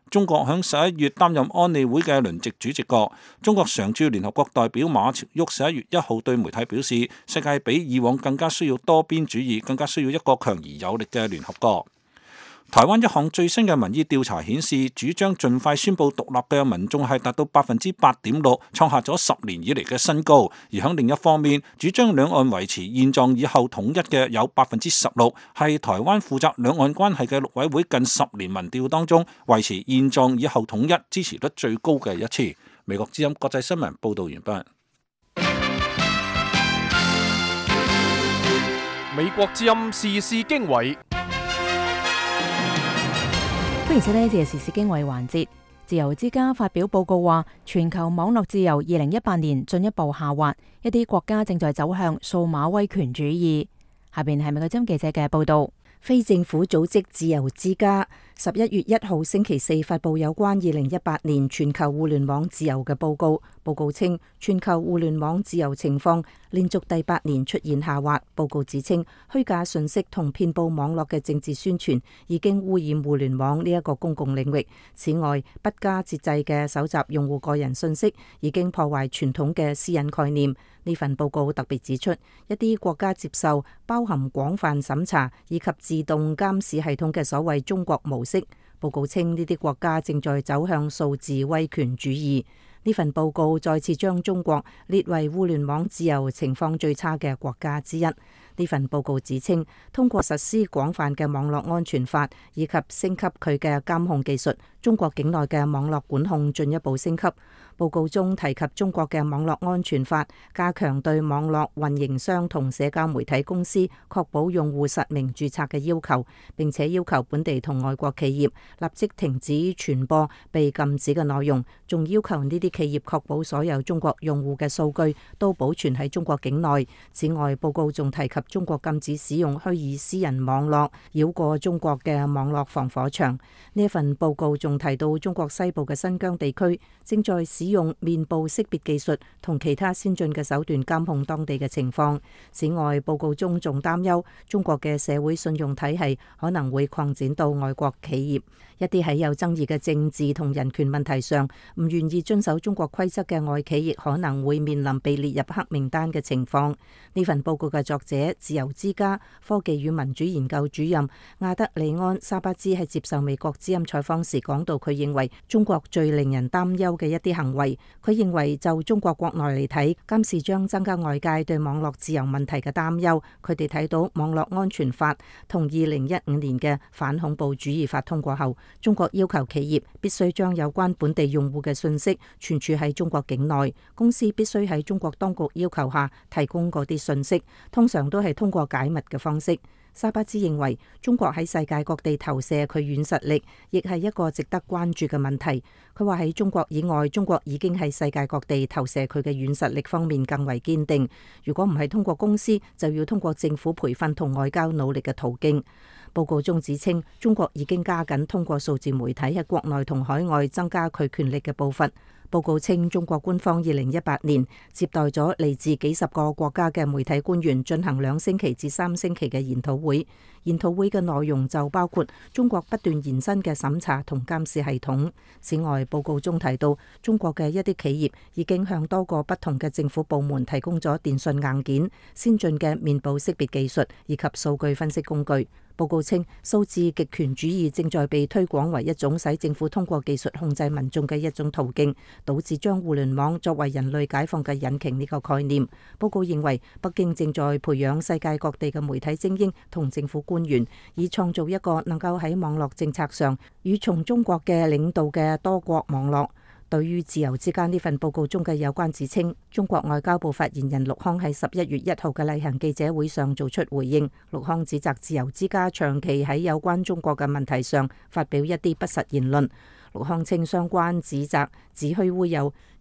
中國響11月擔任安理會嘅輪值主席國。中國常駐聯合國代表馬朝旭11月1號對媒體表示，世界比以往更加需要多邊主義，更加需要一個強而有力嘅聯合國。台灣一項最新嘅民意調查顯示，主張盡快宣布獨立嘅民眾係達到 8.6%， 創下咗10年以嚟嘅新高。而喺另一方面，主張兩岸維持現狀以後統一嘅有 16%， 係台灣負責兩岸關係嘅陸委會近10年民調當中維持現狀以後統一支持率最高嘅一次。美國之音國際新聞報道完畢。 美國之音時事經緯。 歡迎收聽呢節時事經緯環節。自由之家發表報告話，全球網絡自由2018年進一步下滑，一啲國家正在走向數碼威權主義。下邊係美國之音記者嘅報道。 非政府組織自由之家11月1號星期四發佈有關2018年全球互聯網自由嘅報告。報告稱，全球互聯網自由情況連續第8年出現下滑。報告指稱，虛假信息同遍佈網絡嘅政治宣傳已經污染互聯網呢一個公共領域。此外，不加節制嘅搜集用戶個人信息已經破壞傳統嘅私隱概念。呢份報告特別指出，一啲國家接受包含廣泛審查以及自動監視系統嘅所謂中國模式。報告稱，呢啲國家正在走向數字威權主義。呢份報告再次將中國列為互聯網自由情況最差嘅國家之一。呢份報告指稱，通過實施廣泛嘅網絡安全法以及升級佢嘅監控技術，中國境內嘅網絡管控進一步升級。報告中提及中國嘅網絡安全法加強對網絡運營商同社交媒體公司確保用戶實名註冊嘅要求，並且要求本地同外國企業立即停止傳播被禁止嘅內容，仲要求呢啲企業確保所有中國用戶嘅數據都保存喺中國境內。此外，報告仲提及中國禁止使用虛擬私人網絡繞過中國嘅網絡防火牆。呢份報告仲提到中國西部嘅新疆地區正在使用面部識別技術同其他先進嘅手段監控當地嘅情況。此外，報告中仲擔憂中國嘅社會信用體系可能會擴展到外國企業。一啲喺有爭議嘅政治同人權問題上唔願意遵守中國規則嘅外企，亦可能會面臨被列入黑名單嘅情況。呢份報告嘅作者、自由之家科技與民主研究主任亞德里安·沙巴茲喺接受美國之音採訪時講到，佢認為中國最令人擔憂嘅一啲行為。佢認為就中國國內嚟睇，監視將增加外界對網絡自由問題嘅擔憂。佢哋睇到網絡安全法同2015年嘅反恐怖主義法通過後，中國要求企業必須將有關本地用戶嘅信息存儲喺中國境內，公司必須喺中國當局要求下提供嗰啲信息，通常都係通過解密嘅方式。沙巴茲認為中國喺世界各地投射佢軟實力，亦係一個值得關注嘅問題。佢話喺中國以外，中國已經喺世界各地投射佢嘅軟實力方面更為堅定。如果唔係通過公司，就要通過政府培訓同外交努力嘅途徑。報告中指稱，中國已經加緊通過數字媒體喺國內同海外增加佢權力嘅步伐。報告稱，中國官方2018年接待咗嚟自幾十個國家嘅媒體官員進行2星期至3星期嘅研討會。研討會嘅內容就包括中國不斷延伸嘅審查同監視系統。此外，報告中提到，中國嘅一啲企業已經向多個不同嘅政府部門提供咗電信硬件、先進嘅面部識別技術以及數據分析工具。報告稱，數字極權主義正在被推廣為一種使政府通過技術控制民眾嘅一種途徑，導致將互聯網作為人類解放嘅引擎呢個概念。報告認為，北京正在培養世界各地嘅媒體精英同政府官員，以創造一個能夠喺網絡政策上與從中國嘅領導嘅多國網絡。對於自由之間呢份報告中嘅有關指稱，中國外交部發言人陸康喺11月1號嘅例行記者會上做出回應。陸康指責自由之家長期喺有關中國嘅問題上發表一啲不實言論。陸康稱相關指責子虛烏有，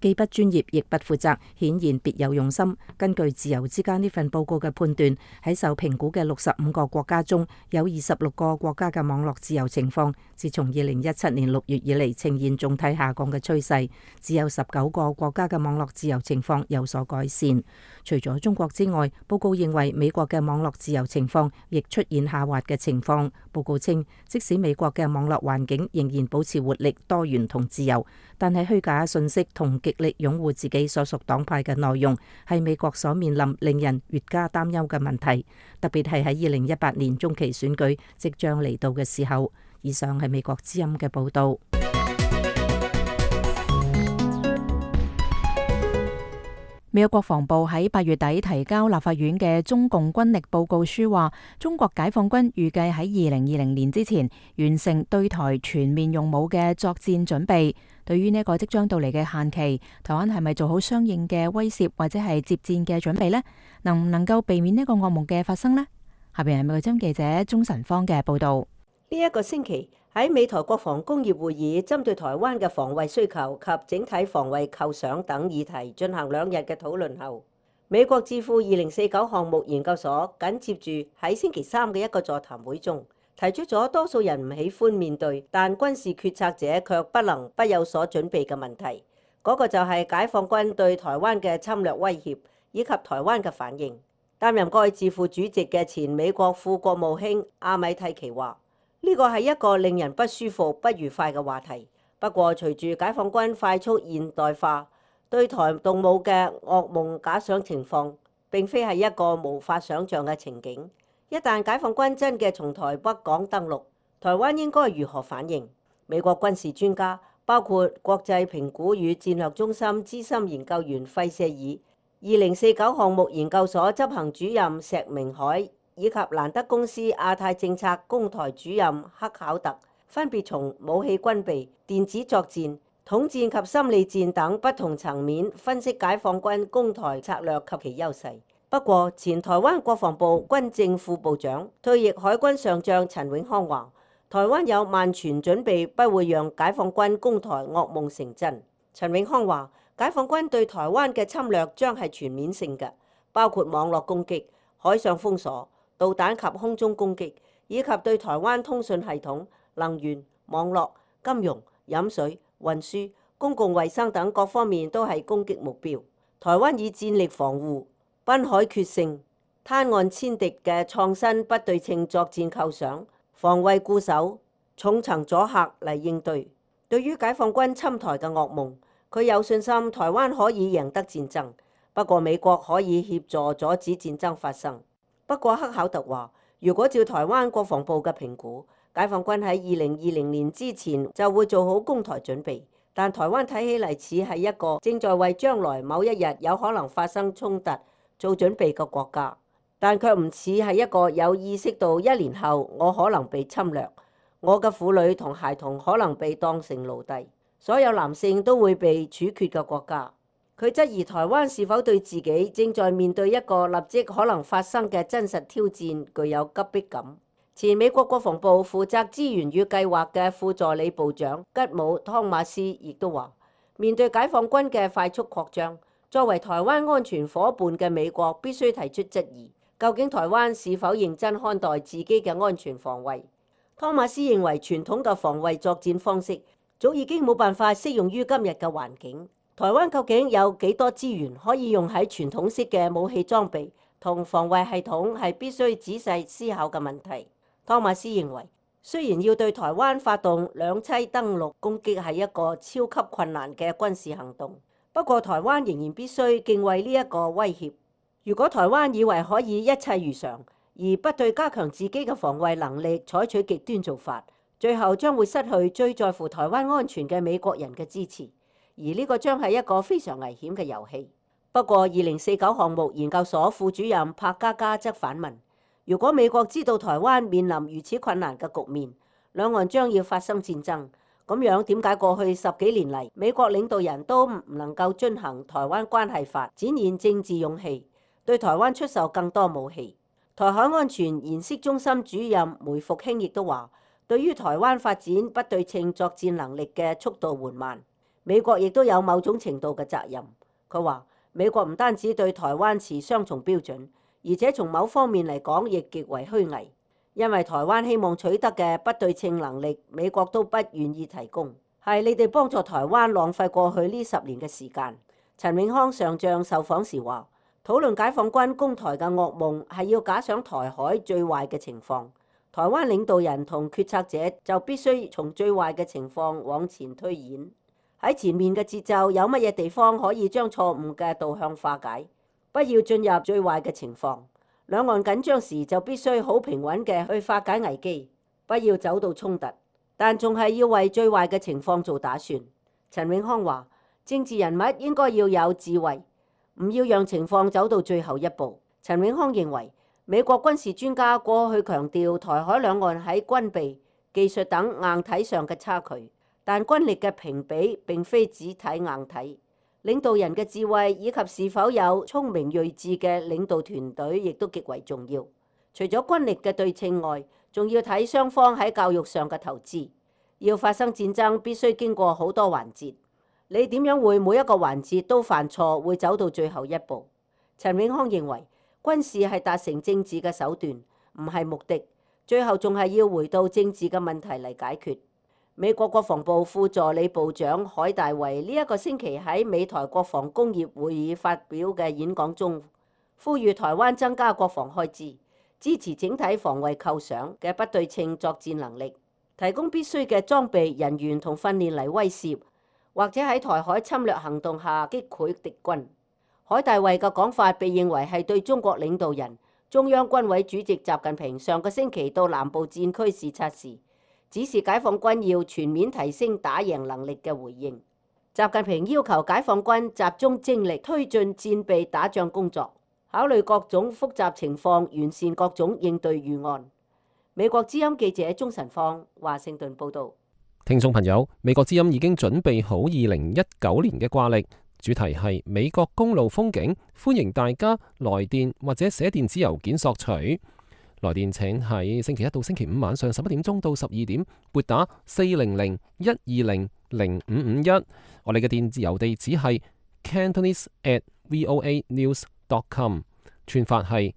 既不專業亦不負責，顯然別有用心。根據自由之間呢份報告嘅判斷，喺受評估嘅65個國家中，有26個國家嘅網絡自由情況，自從2017年6月以嚟呈現總體下降嘅趨勢，只有19個國家嘅網絡自由情況有所改善。除咗中國之外，報告認為美國嘅網絡自由情況亦出現下滑嘅情況。報告稱，即使美國嘅網絡環境仍然保持活力、多元同自由，但係虛假信息同極力擁護自己所屬黨派嘅內容係美國所面臨令人越加擔憂嘅問題，特別係喺2018年中期選舉即將嚟到嘅時候。以上係美國之音嘅報導。 美國國防部喺8月底提交立法院嘅中共軍力報告書話，中國解放軍預計喺2020年之前完成對台全面用武嘅作戰準備。對於呢一個即將到嚟嘅限期，台灣係咪做好相應嘅威懾或者係接戰嘅準備呢？能唔能夠避免呢個噩夢嘅發生呢？下邊係美國之音記者鍾晨芳嘅報導。 呢一個星期喺美台國防工業會議，針對台灣嘅防衛需求及整體防衛構想等議題進行2日嘅討論後，美國智庫2049項目研究所緊接住喺星期3嘅一個座談會中，提出咗多數人唔喜歡面對，但軍事決策者卻不能不有所準備嘅問題。嗰個就係解放軍對台灣嘅侵略威脅以及台灣嘅反應。擔任該智庫主席嘅前美國副國務卿阿米蒂奇話：呢個係一個令人不舒服、不愉快嘅話題。不過，隨住解放軍快速現代化，對台動武嘅噩夢假想情況並非係一個無法想像嘅情景。一旦解放軍真嘅從台北港登陸，台灣應該如何反應？美國軍事專家包括國際評估與戰略中心資深研究員費舍爾、2049項目研究所執行主任石明海，以及蘭德公司亞太政策攻台主任克考特，分別從武器軍備、電子作戰、統戰及心理戰等不同層面分析解放軍攻台策略及其優勢。不過，前台灣國防部軍政副部長、退役海軍上將陳永康話：台灣有萬全準備，不會讓解放軍攻台噩夢成真。陳永康話：解放軍對台灣嘅侵略將係全面性嘅，包括網絡攻擊、海上封鎖、導彈及空中攻擊，以及對台灣通訊系統、能源、網絡、金融、飲水、運輸、公共衛生等各方面都係攻擊目標。台灣以戰力防護、濱海決勝、灘岸殲敵嘅創新不對稱作戰構想，防衛固守、重層阻嚇嚟應對。對於解放軍侵台嘅噩夢，佢有信心台灣可以贏得戰爭，不過美國可以協助阻止戰爭發生。不過克考特話，如果照台灣國防部嘅評估，解放軍喺2020年之前就會做好攻台準備，但台灣睇起嚟似係一個正在為將來某一日有可能發生衝突做準備嘅國家，但卻唔似係一個有意識到1年後我可能被侵略，我嘅婦女同孩童可能被當成奴隸，所有男性都會被處決嘅國家。佢質疑台灣是否對自己正在面對一個立即可能發生嘅真實挑戰具有急迫感。前美國國防部負責資源與計劃嘅副助理部長吉姆·湯馬斯亦都話，面對解放軍嘅快速擴張，作為台灣安全夥伴嘅美國必須提出質疑，究竟台灣是否認真看待自己嘅安全防衛？湯馬斯認為傳統嘅防衛作戰方式早已經冇辦法適用於今日嘅環境。台灣究竟有幾多資源可以用喺傳統式嘅武器裝備同防衛系統，係必須仔細思考嘅問題。湯馬斯認為，雖然要對台灣發動兩棲登陸攻擊係一個超級困難嘅軍事行動，不過台灣仍然必須敬畏呢一個威脅。如果台灣以為可以一切如常，而不對加強自己嘅防衛能力採取極端做法，最後將會失去最在乎台灣安全嘅美國人嘅支持。而呢個將係一個非常危險嘅遊戲。不過2049項目研究所副主任柏嘉嘉則反問：如果美國知道台灣面臨如此困難嘅局面，兩岸將要發生戰爭，咁樣點解過去10幾年嚟，美國領導人都唔能夠遵行台灣關係法，展現政治勇氣，對台灣出售更多武器？台海安全研析中心主任梅復興亦都話，對於台灣發展不對稱作戰能力嘅速度緩慢， 美國亦都有某種程度嘅責任。佢話美國唔單止對台灣持雙重標準，而且從某方面嚟講亦極為虛偽，因為台灣希望取得嘅不對稱能力，美國都不願意提供。係你哋幫助台灣浪費過去呢10年嘅時間。陳永康上將受訪時話，討論解放軍攻台嘅噩夢係要假想台海最壞嘅情況，台灣領導人同決策者就必須從最壞嘅情況往前推演。喺前面嘅節奏有乜嘢地方可以將錯誤嘅導向化解？不要進入最壞嘅情況。兩岸緊張時就必須好平穩嘅去化解危機，不要走到衝突，但仲係要為最壞嘅情況做打算。陳永康話，政治人物應該要有智慧，唔要讓情況走到最後一步。陳永康認為，美國軍事專家過去強調台海兩岸喺軍備、技術等硬體上嘅差距，但軍力嘅評比並非只睇硬體，領導人嘅智慧以及是否有聰明睿智嘅領導團隊亦都極為重要。除咗軍力嘅對稱外，仲要睇雙方喺教育上嘅投資。要發生戰爭，必須經過好多環節。你點樣會每一個環節都犯錯，會走到最後一步？陳永康認為，軍事係達成政治嘅手段，唔係目的。最後仲係要回到政治嘅問題嚟解決。美國國防部副助理部長海大維呢一個星期喺美台國防工業會議發表嘅演講中，呼籲台灣增加國防開支，支持整體防衛構想嘅不對稱作戰能力，提供必須嘅裝備、人員同訓練嚟威懾，或者喺台海侵略行動下擊潰敵軍。海大維嘅講法被認為係對中國領導人、中央軍委主席習近平上個星期到南部戰區視察時，指示解放軍要全面提升打贏能力嘅回應。習近平要求解放軍集中精力推進戰備打仗工作，考慮各種複雜情況，完善各種應對預案。美國之音記者鍾晨芳，華盛頓報導。 聽眾朋友，美國之音已經準備好2019年嘅掛曆，主題係美國公路風景，歡迎大家來電或者寫電子郵件索取。來電請喺星期一到星期五晚上11點鐘到12點撥打400-120-0551。我哋嘅電子郵地址係 cantonese@voanews.com， 串法係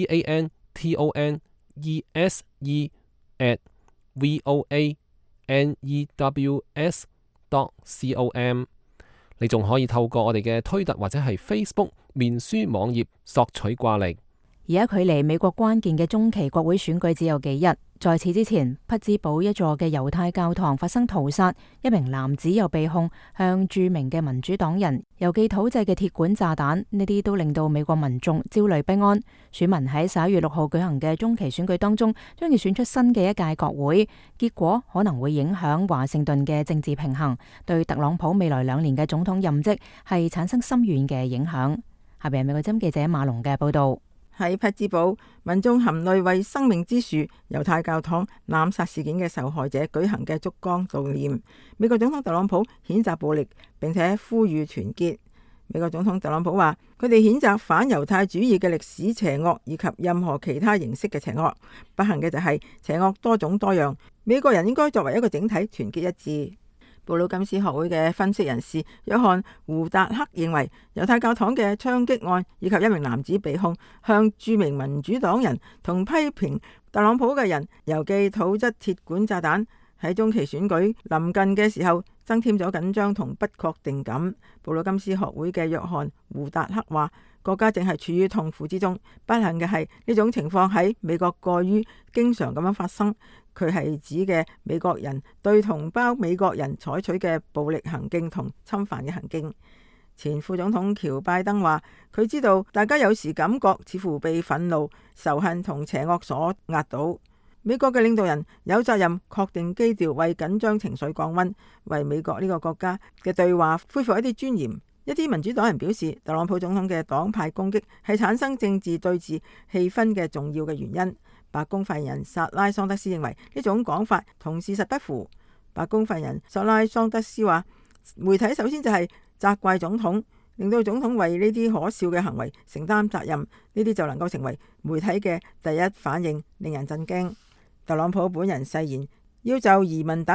cantonese@voanews.com。你仲可以透過我哋嘅推特或者係 Facebook 面書網頁索取掛曆。 而家距離美國關鍵嘅中期國會選舉只有幾日，在此之前，匹茲堡一座嘅猶太教堂發生屠殺，一名男子又被控向著名嘅民主黨人郵寄土製嘅鐵管炸彈，呢啲都令到美國民眾焦慮不安。選民喺11月6號舉行嘅中期選舉當中，將要選出新嘅一屆國會，結果可能會影響華盛頓嘅政治平衡，對特朗普未來2年嘅總統任職係產生深遠嘅影響。下邊係美國之音記者馬龍嘅報道。 喺匹茲堡，民眾含淚為生命之樹猶太教堂濫殺事件嘅受害者舉行嘅燭光悼念。美國總統特朗普譴責暴力，並且呼籲團結。美國總統特朗普話，佢哋譴責反猶太主義嘅歷史邪惡以及任何其他形式嘅邪惡。不幸嘅就係邪惡多種多樣，美國人應該作為一個整體團結一致。布魯金斯學會嘅分析人士約翰胡達克認為，猶太教堂嘅槍擊案以及一名男子被控向著名民主黨人同批評特朗普嘅人郵寄土質鐵管炸彈，喺中期選舉臨近嘅時候增添咗緊張同不確定感。布魯金斯學會嘅約翰胡達克話，國家正係處於痛苦之中，不幸嘅係呢種情況喺美國過於經常咁樣發生。佢係指嘅美國人對同胞美國人採取嘅暴力行徑同侵犯嘅行徑。前副總統喬拜登話，佢知道大家有時感覺似乎被憤怒、仇恨同邪惡所壓倒。美國嘅領導人有責任確定基調，為緊張情緒降溫，為美國呢個國家嘅對話恢復一啲尊嚴。一啲民主黨人表示，特朗普總統嘅黨派攻擊係產生政治對峙氣氛嘅重要嘅原因。白宮發言人薩拉桑德斯認為呢種講法同事實不符。白宮發言人薩拉桑德斯話，媒體首先就係責怪總統，令到總統為呢啲可笑嘅行為承擔責任，呢啲就能夠成為媒體嘅第一反應，令人震驚。特朗普本人誓言要就移民等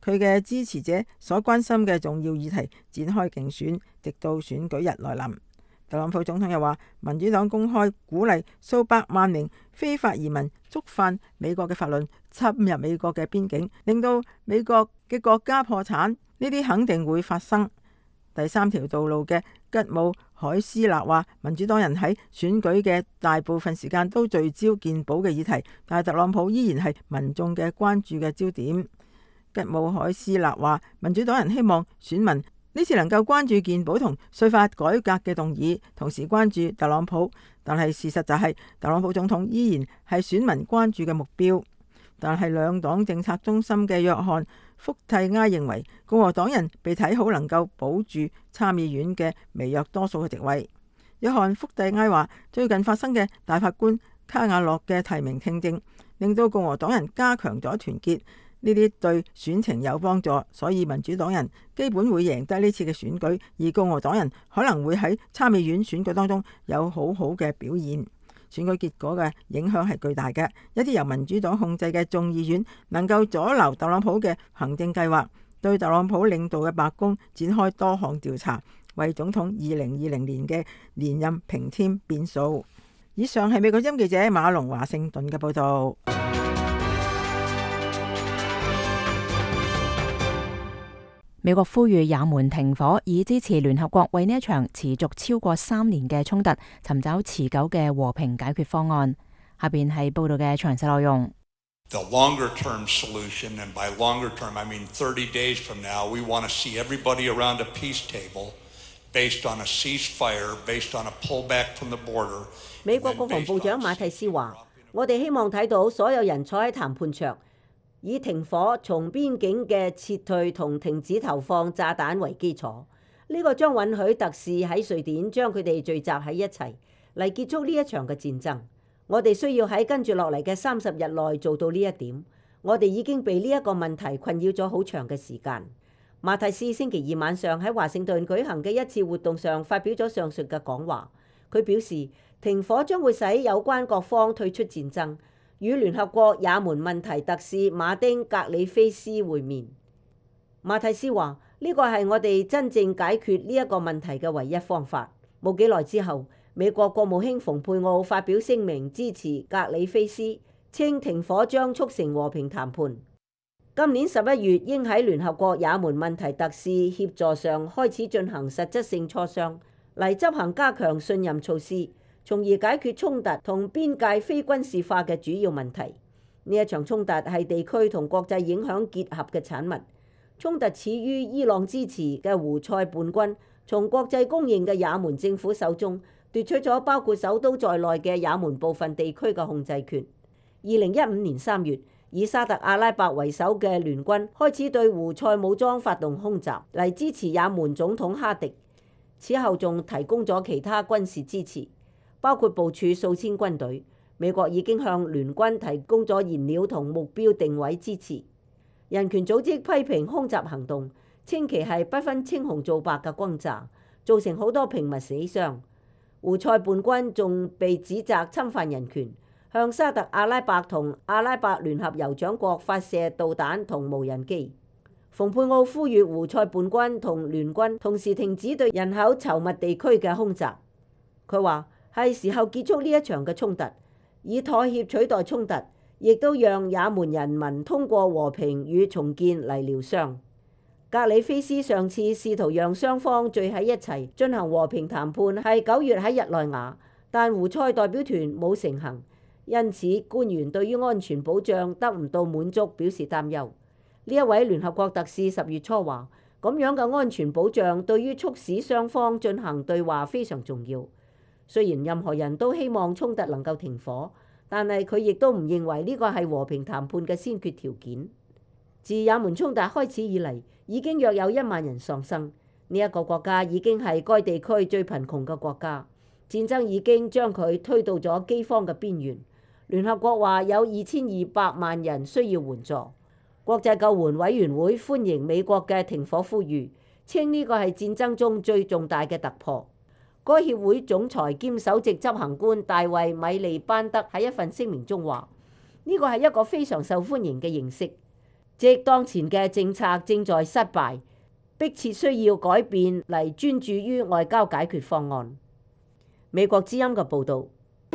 佢嘅支持者所關心嘅重要議題展開競選，直到選舉日來臨。特朗普總統又話，民主黨公開鼓勵數百萬名非法移民觸犯美國嘅法律，侵入美國嘅邊境，令到美國嘅國家破產。呢啲肯定會發生。第三條道路嘅吉姆海斯勒話，民主黨人喺選舉嘅大部分時間都聚焦健保嘅議題，但係特朗普依然係民眾嘅關注嘅焦點。吉姆海斯勒話，民主黨人希望選民呢次能夠關注健保同稅法改革嘅動議，同時關注特朗普。但係事實就係，特朗普總統依然係選民關注嘅目標。但係兩黨政策中心嘅約翰福蒂埃認為，共和黨人被睇好能夠保住參議院嘅微弱多數嘅席位。約翰福蒂埃話，最近發生嘅大法官卡瓦諾嘅提名聽證，令到共和黨人加強咗團結，呢啲對選情有幫助，所以民主黨人基本會贏得呢次嘅選舉，而共和黨人可能會喺參議院選舉當中有好好嘅表現。選舉結果嘅影響係巨大嘅，一啲由民主黨控制嘅眾議院能夠阻撓特朗普嘅行政計劃，對特朗普領導嘅白宮展開多項調查，為總統2020年嘅連任平添變數。以上係美國之音記者馬龍華盛頓嘅報道。 美國呼籲也門停火，以支持聯合國為呢一場持續超過3年嘅衝突尋找持久嘅和平解決方案。下邊係報道嘅詳細內容。 The longer term solution, and by longer term I mean 30 days from now, we want to see everybody around a peace table based on a ceasefire, based on a pullback from the border. 美國國防部長馬蒂斯話：我哋希望睇到所有人坐喺談判桌，以停火、從邊境嘅撤退同停止投放炸彈為基礎。呢個將允許特使喺瑞典將佢哋聚集喺一齊嚟結束呢一場嘅戰爭。我哋需要喺跟住落嚟嘅30日內做到呢一點。我哋已經被呢一個問題困擾咗好長嘅時間。馬蒂斯星期二晚上喺華盛頓舉行嘅一次活動上發表咗上述嘅講話。佢表示，停火將會使有關各方退出戰爭，與聯合國也門問題特使馬丁格里菲斯會面。馬蒂斯話：呢個係我哋真正解決呢一個問題嘅唯一方法。冇幾耐之後，美國國務卿蓬佩奧發表聲明支持格里菲斯，稱停火將促成和平談判。今年11月應喺聯合國也門問題特使協助上開始進行實質性磋商，嚟執行加強信任措施，從而解決衝突同邊界非軍事化嘅主要問題。呢一場衝突係地區同國際影響結合嘅產物。衝突始於伊朗支持嘅胡塞叛軍從國際公認嘅也門政府手中奪取咗包括首都在內嘅也門部分地區嘅控制權。2015年3月，以沙特阿拉伯為首嘅聯軍開始對胡塞武裝發動空襲，嚟支持也門總統哈迪。此後仲提供咗其他軍事支持，包括部署數千軍隊。美國已經向聯軍提供咗燃料同目標定位支持。人權組織批評空襲行動，稱其係不分青紅皂白嘅轟炸，造成好多平民死傷。胡塞叛軍仲被指責侵犯人權，向沙特阿拉伯同阿拉伯聯合酋長國發射導彈同無人機。蓬佩奧呼籲胡塞叛軍同聯軍同時停止對人口稠密地區嘅空襲。佢話係時候結束呢一場嘅衝突，以妥協取代衝突，亦都讓也門人民通過和平與重建嚟療傷。格里菲斯上次試圖讓雙方聚喺一齊進行和平談判係9月喺日內瓦，但胡塞代表團冇成行，因此官員對於安全保障得唔到滿足表示擔憂。呢一位聯合國特使10月初話：咁樣嘅安全保障對於促使雙方進行對話非常重要。雖然任何人都希望衝突能夠停火，但係佢亦都唔認為呢個係和平談判嘅先決條件。自也門衝突開始以嚟，已經約有1萬人喪生。呢一個國家已經係該地區最貧窮嘅國家，戰爭已經將佢推到咗饑荒嘅邊緣。聯合國話有2200萬人需要援助。國際救援委員會歡迎美國嘅停火呼籲，稱呢個係戰爭中最重大嘅突破。該協會總裁兼首席執行官大衛米利班德喺一份聲明中話：呢個係一個非常受歡迎嘅形式。 即當前嘅政策正在失敗，迫切需要改變嚟專注於外交解決方案。美國之音嘅報導。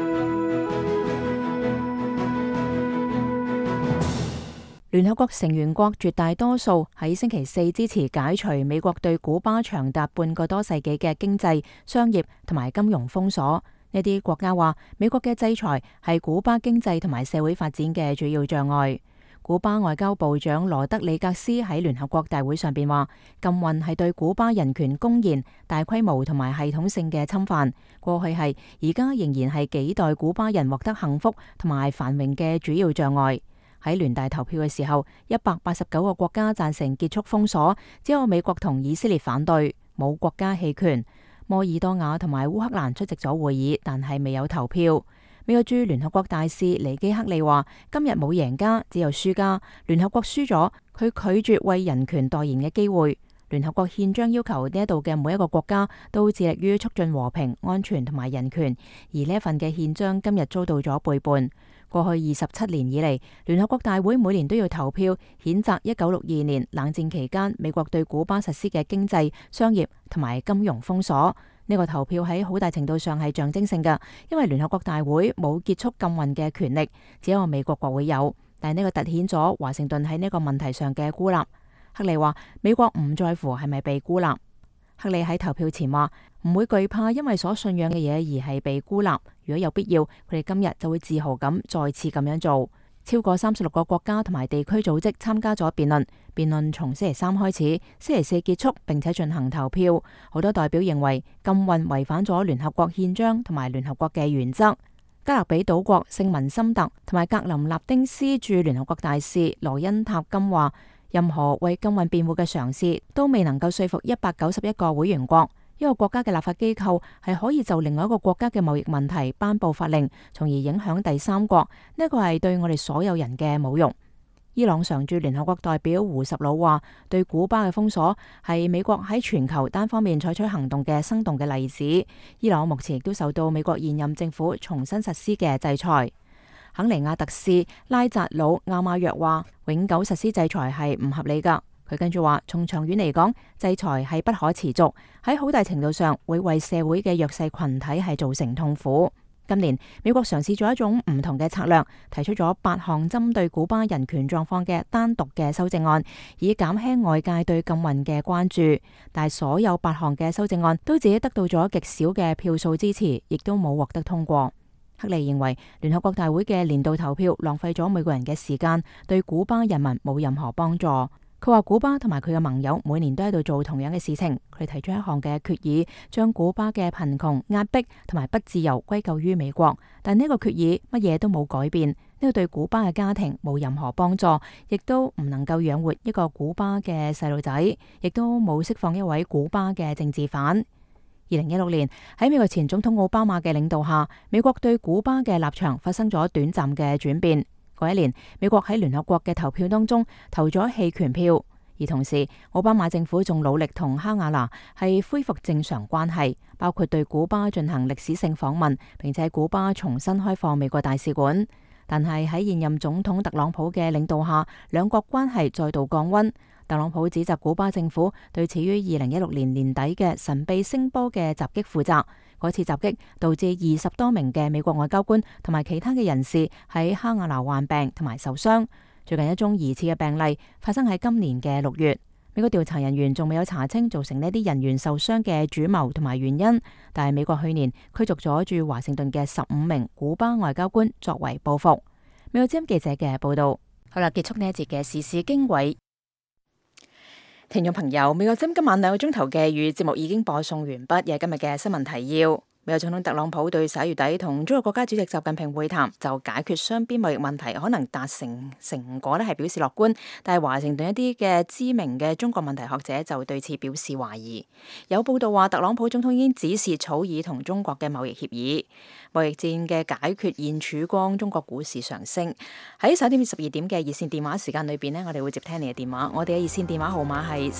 聯合國成員國絕大多數喺星期四支持解除美國對古巴長達半個多世紀嘅經濟、商業同埋金融封鎖。呢啲國家話，美國嘅制裁係古巴經濟同埋社會發展嘅主要障礙。古巴外交部長羅德里格斯喺聯合國大會上邊話，禁運係對古巴人權公然、大規模同埋系統性嘅侵犯。過去係，而家仍然係幾代古巴人獲得幸福同埋繁榮嘅主要障礙。喺聯大投票嘅時候，189個國家贊成結束封鎖，只有美國同以色列反對，冇國家棄權。摩爾多瓦同埋烏克蘭出席咗會議，但係未有投票。美國駐聯合國大使尼基克利話：今日冇贏家，只有輸家。聯合國輸咗，佢拒絕為人權代言嘅機會。聯合國憲章要求呢一度嘅每一個國家都致力於促進和平、安全同埋人權，而呢一份嘅憲章今日遭到咗背叛。過去27年以嚟，聯合國大會每年都要投票譴責1962年冷戰期間美國對古巴實施嘅經濟、商業同埋金融封鎖。呢個投票喺好大程度上係象徵性嘅，因為聯合國大會冇結束禁運嘅權力，只有美國國會有。但係呢個凸顯咗華盛頓喺呢個問題上嘅孤立。克利話：美國唔在乎係咪被孤立。克利喺投票前話唔會懼怕因為所信仰嘅嘢而係被孤立。如果有必要，佢哋今日就會自豪咁再次咁樣做。超過36個國家同埋地區組織參加咗辯論，辯論從星期3開始，星期4結束，並且進行投票。好多代表認為禁運違反咗聯合國憲章同埋聯合國嘅原則。加勒比島國聖文森特同埋格林納丁斯駐聯合國大使羅恩塔金話：任何為禁運辯護嘅嘗試都未能夠說服191個會員國。一個國家嘅立法機構係可以就另外一個國家嘅貿易問題頒布法令，從而影響第三國。呢個係對我哋所有人嘅侮辱。伊朗常駐聯合國代表胡什魯話：對古巴嘅封鎖係美國喺全球單方面採取行動嘅生動嘅例子。伊朗目前亦都受到美國現任政府重新實施嘅制裁。肯尼亞特使拉扎魯亞馬約話：永久實施制裁係唔合理㗎。佢跟住話，從長遠嚟講，制裁係不可持續，喺好大程度上會為社會嘅弱勢群體係造成痛苦。今年美國嘗試咗一種唔同嘅策略，提出咗8項針對古巴人權狀況嘅單獨嘅修正案，以減輕外界對禁運嘅關注。但係所有8項嘅修正案都只得到咗極少嘅票數支持，亦都冇獲得通過。克利認為聯合國大會嘅年度投票浪費咗美國人嘅時間，對古巴人民冇任何幫助。佢話古巴同埋佢嘅盟友每年都喺度做同樣嘅事情。佢提出一項嘅決議，將古巴嘅貧窮、壓迫同埋不自由歸咎於美國。但呢個決議乜嘢都冇改變，呢個對古巴嘅家庭冇任何幫助，亦都唔能夠養活一個古巴嘅細路仔，亦都冇釋放一位古巴嘅政治犯。2016年喺美國前總統奧巴馬嘅領導下，美國對古巴嘅立場發生咗短暫嘅轉變。嗰一年，美國喺聯合國嘅投票當中投咗棄權票，而同時奧巴馬政府仲努力同哈瓦那係恢復正常關係，包括對古巴進行歷史性訪問，並且古巴重新開放美國大使館。但係喺現任總統特朗普嘅領導下，兩國關係再度降溫。特朗普指責古巴政府對始於2016年年底嘅神秘聲波嘅襲擊負責。嗰次襲擊導致20多名嘅美國外交官同埋其他嘅人士喺哈瓦那患病同埋受傷。最近一宗疑似嘅病例發生喺今年嘅6月。美國調查人員仲未有查清造成呢啲人員受傷嘅主謀同埋原因，但係美國去年驅逐咗駐華盛頓嘅15名古巴外交官作為報復。美國之音記者嘅報道。好啦，結束呢一節嘅時事經緯。聽眾朋友，美國之音今晚2個鐘頭嘅粵語節目已經播送完畢，有今日嘅新聞提要。美國總統特朗普對11月底同中國國家主席習近平會談，就解決雙邊貿易問題可能達成成果咧，係表示樂觀。但係華盛頓一啲嘅知名嘅中國問題學者就對此表示懷疑。有報道話，特朗普總統已經指示草擬同中國嘅貿易協議。貿易戰嘅解決現曙光，中國股市上升。喺11點至12點嘅熱線電話時間裏邊呢，我哋會接聽你嘅電話。我哋嘅熱線電話號碼係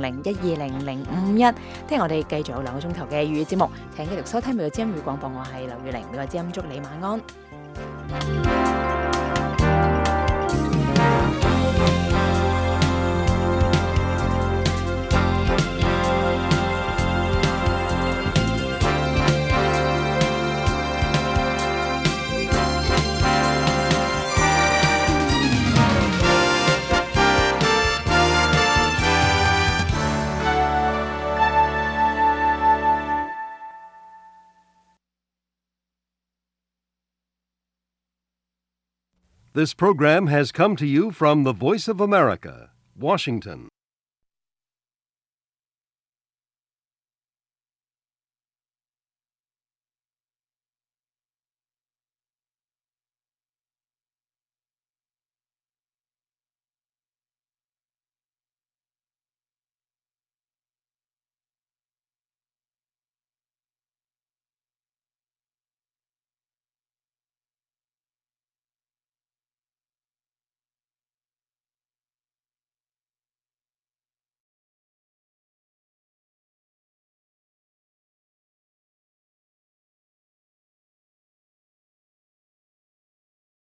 400-120-051。聽我哋繼續有2個鐘頭嘅粵語節目，請繼續收聽美國之音粵語廣播。我係劉玉玲，美國之音祝你晚安。 This program has come to you from the Voice of America, Washington.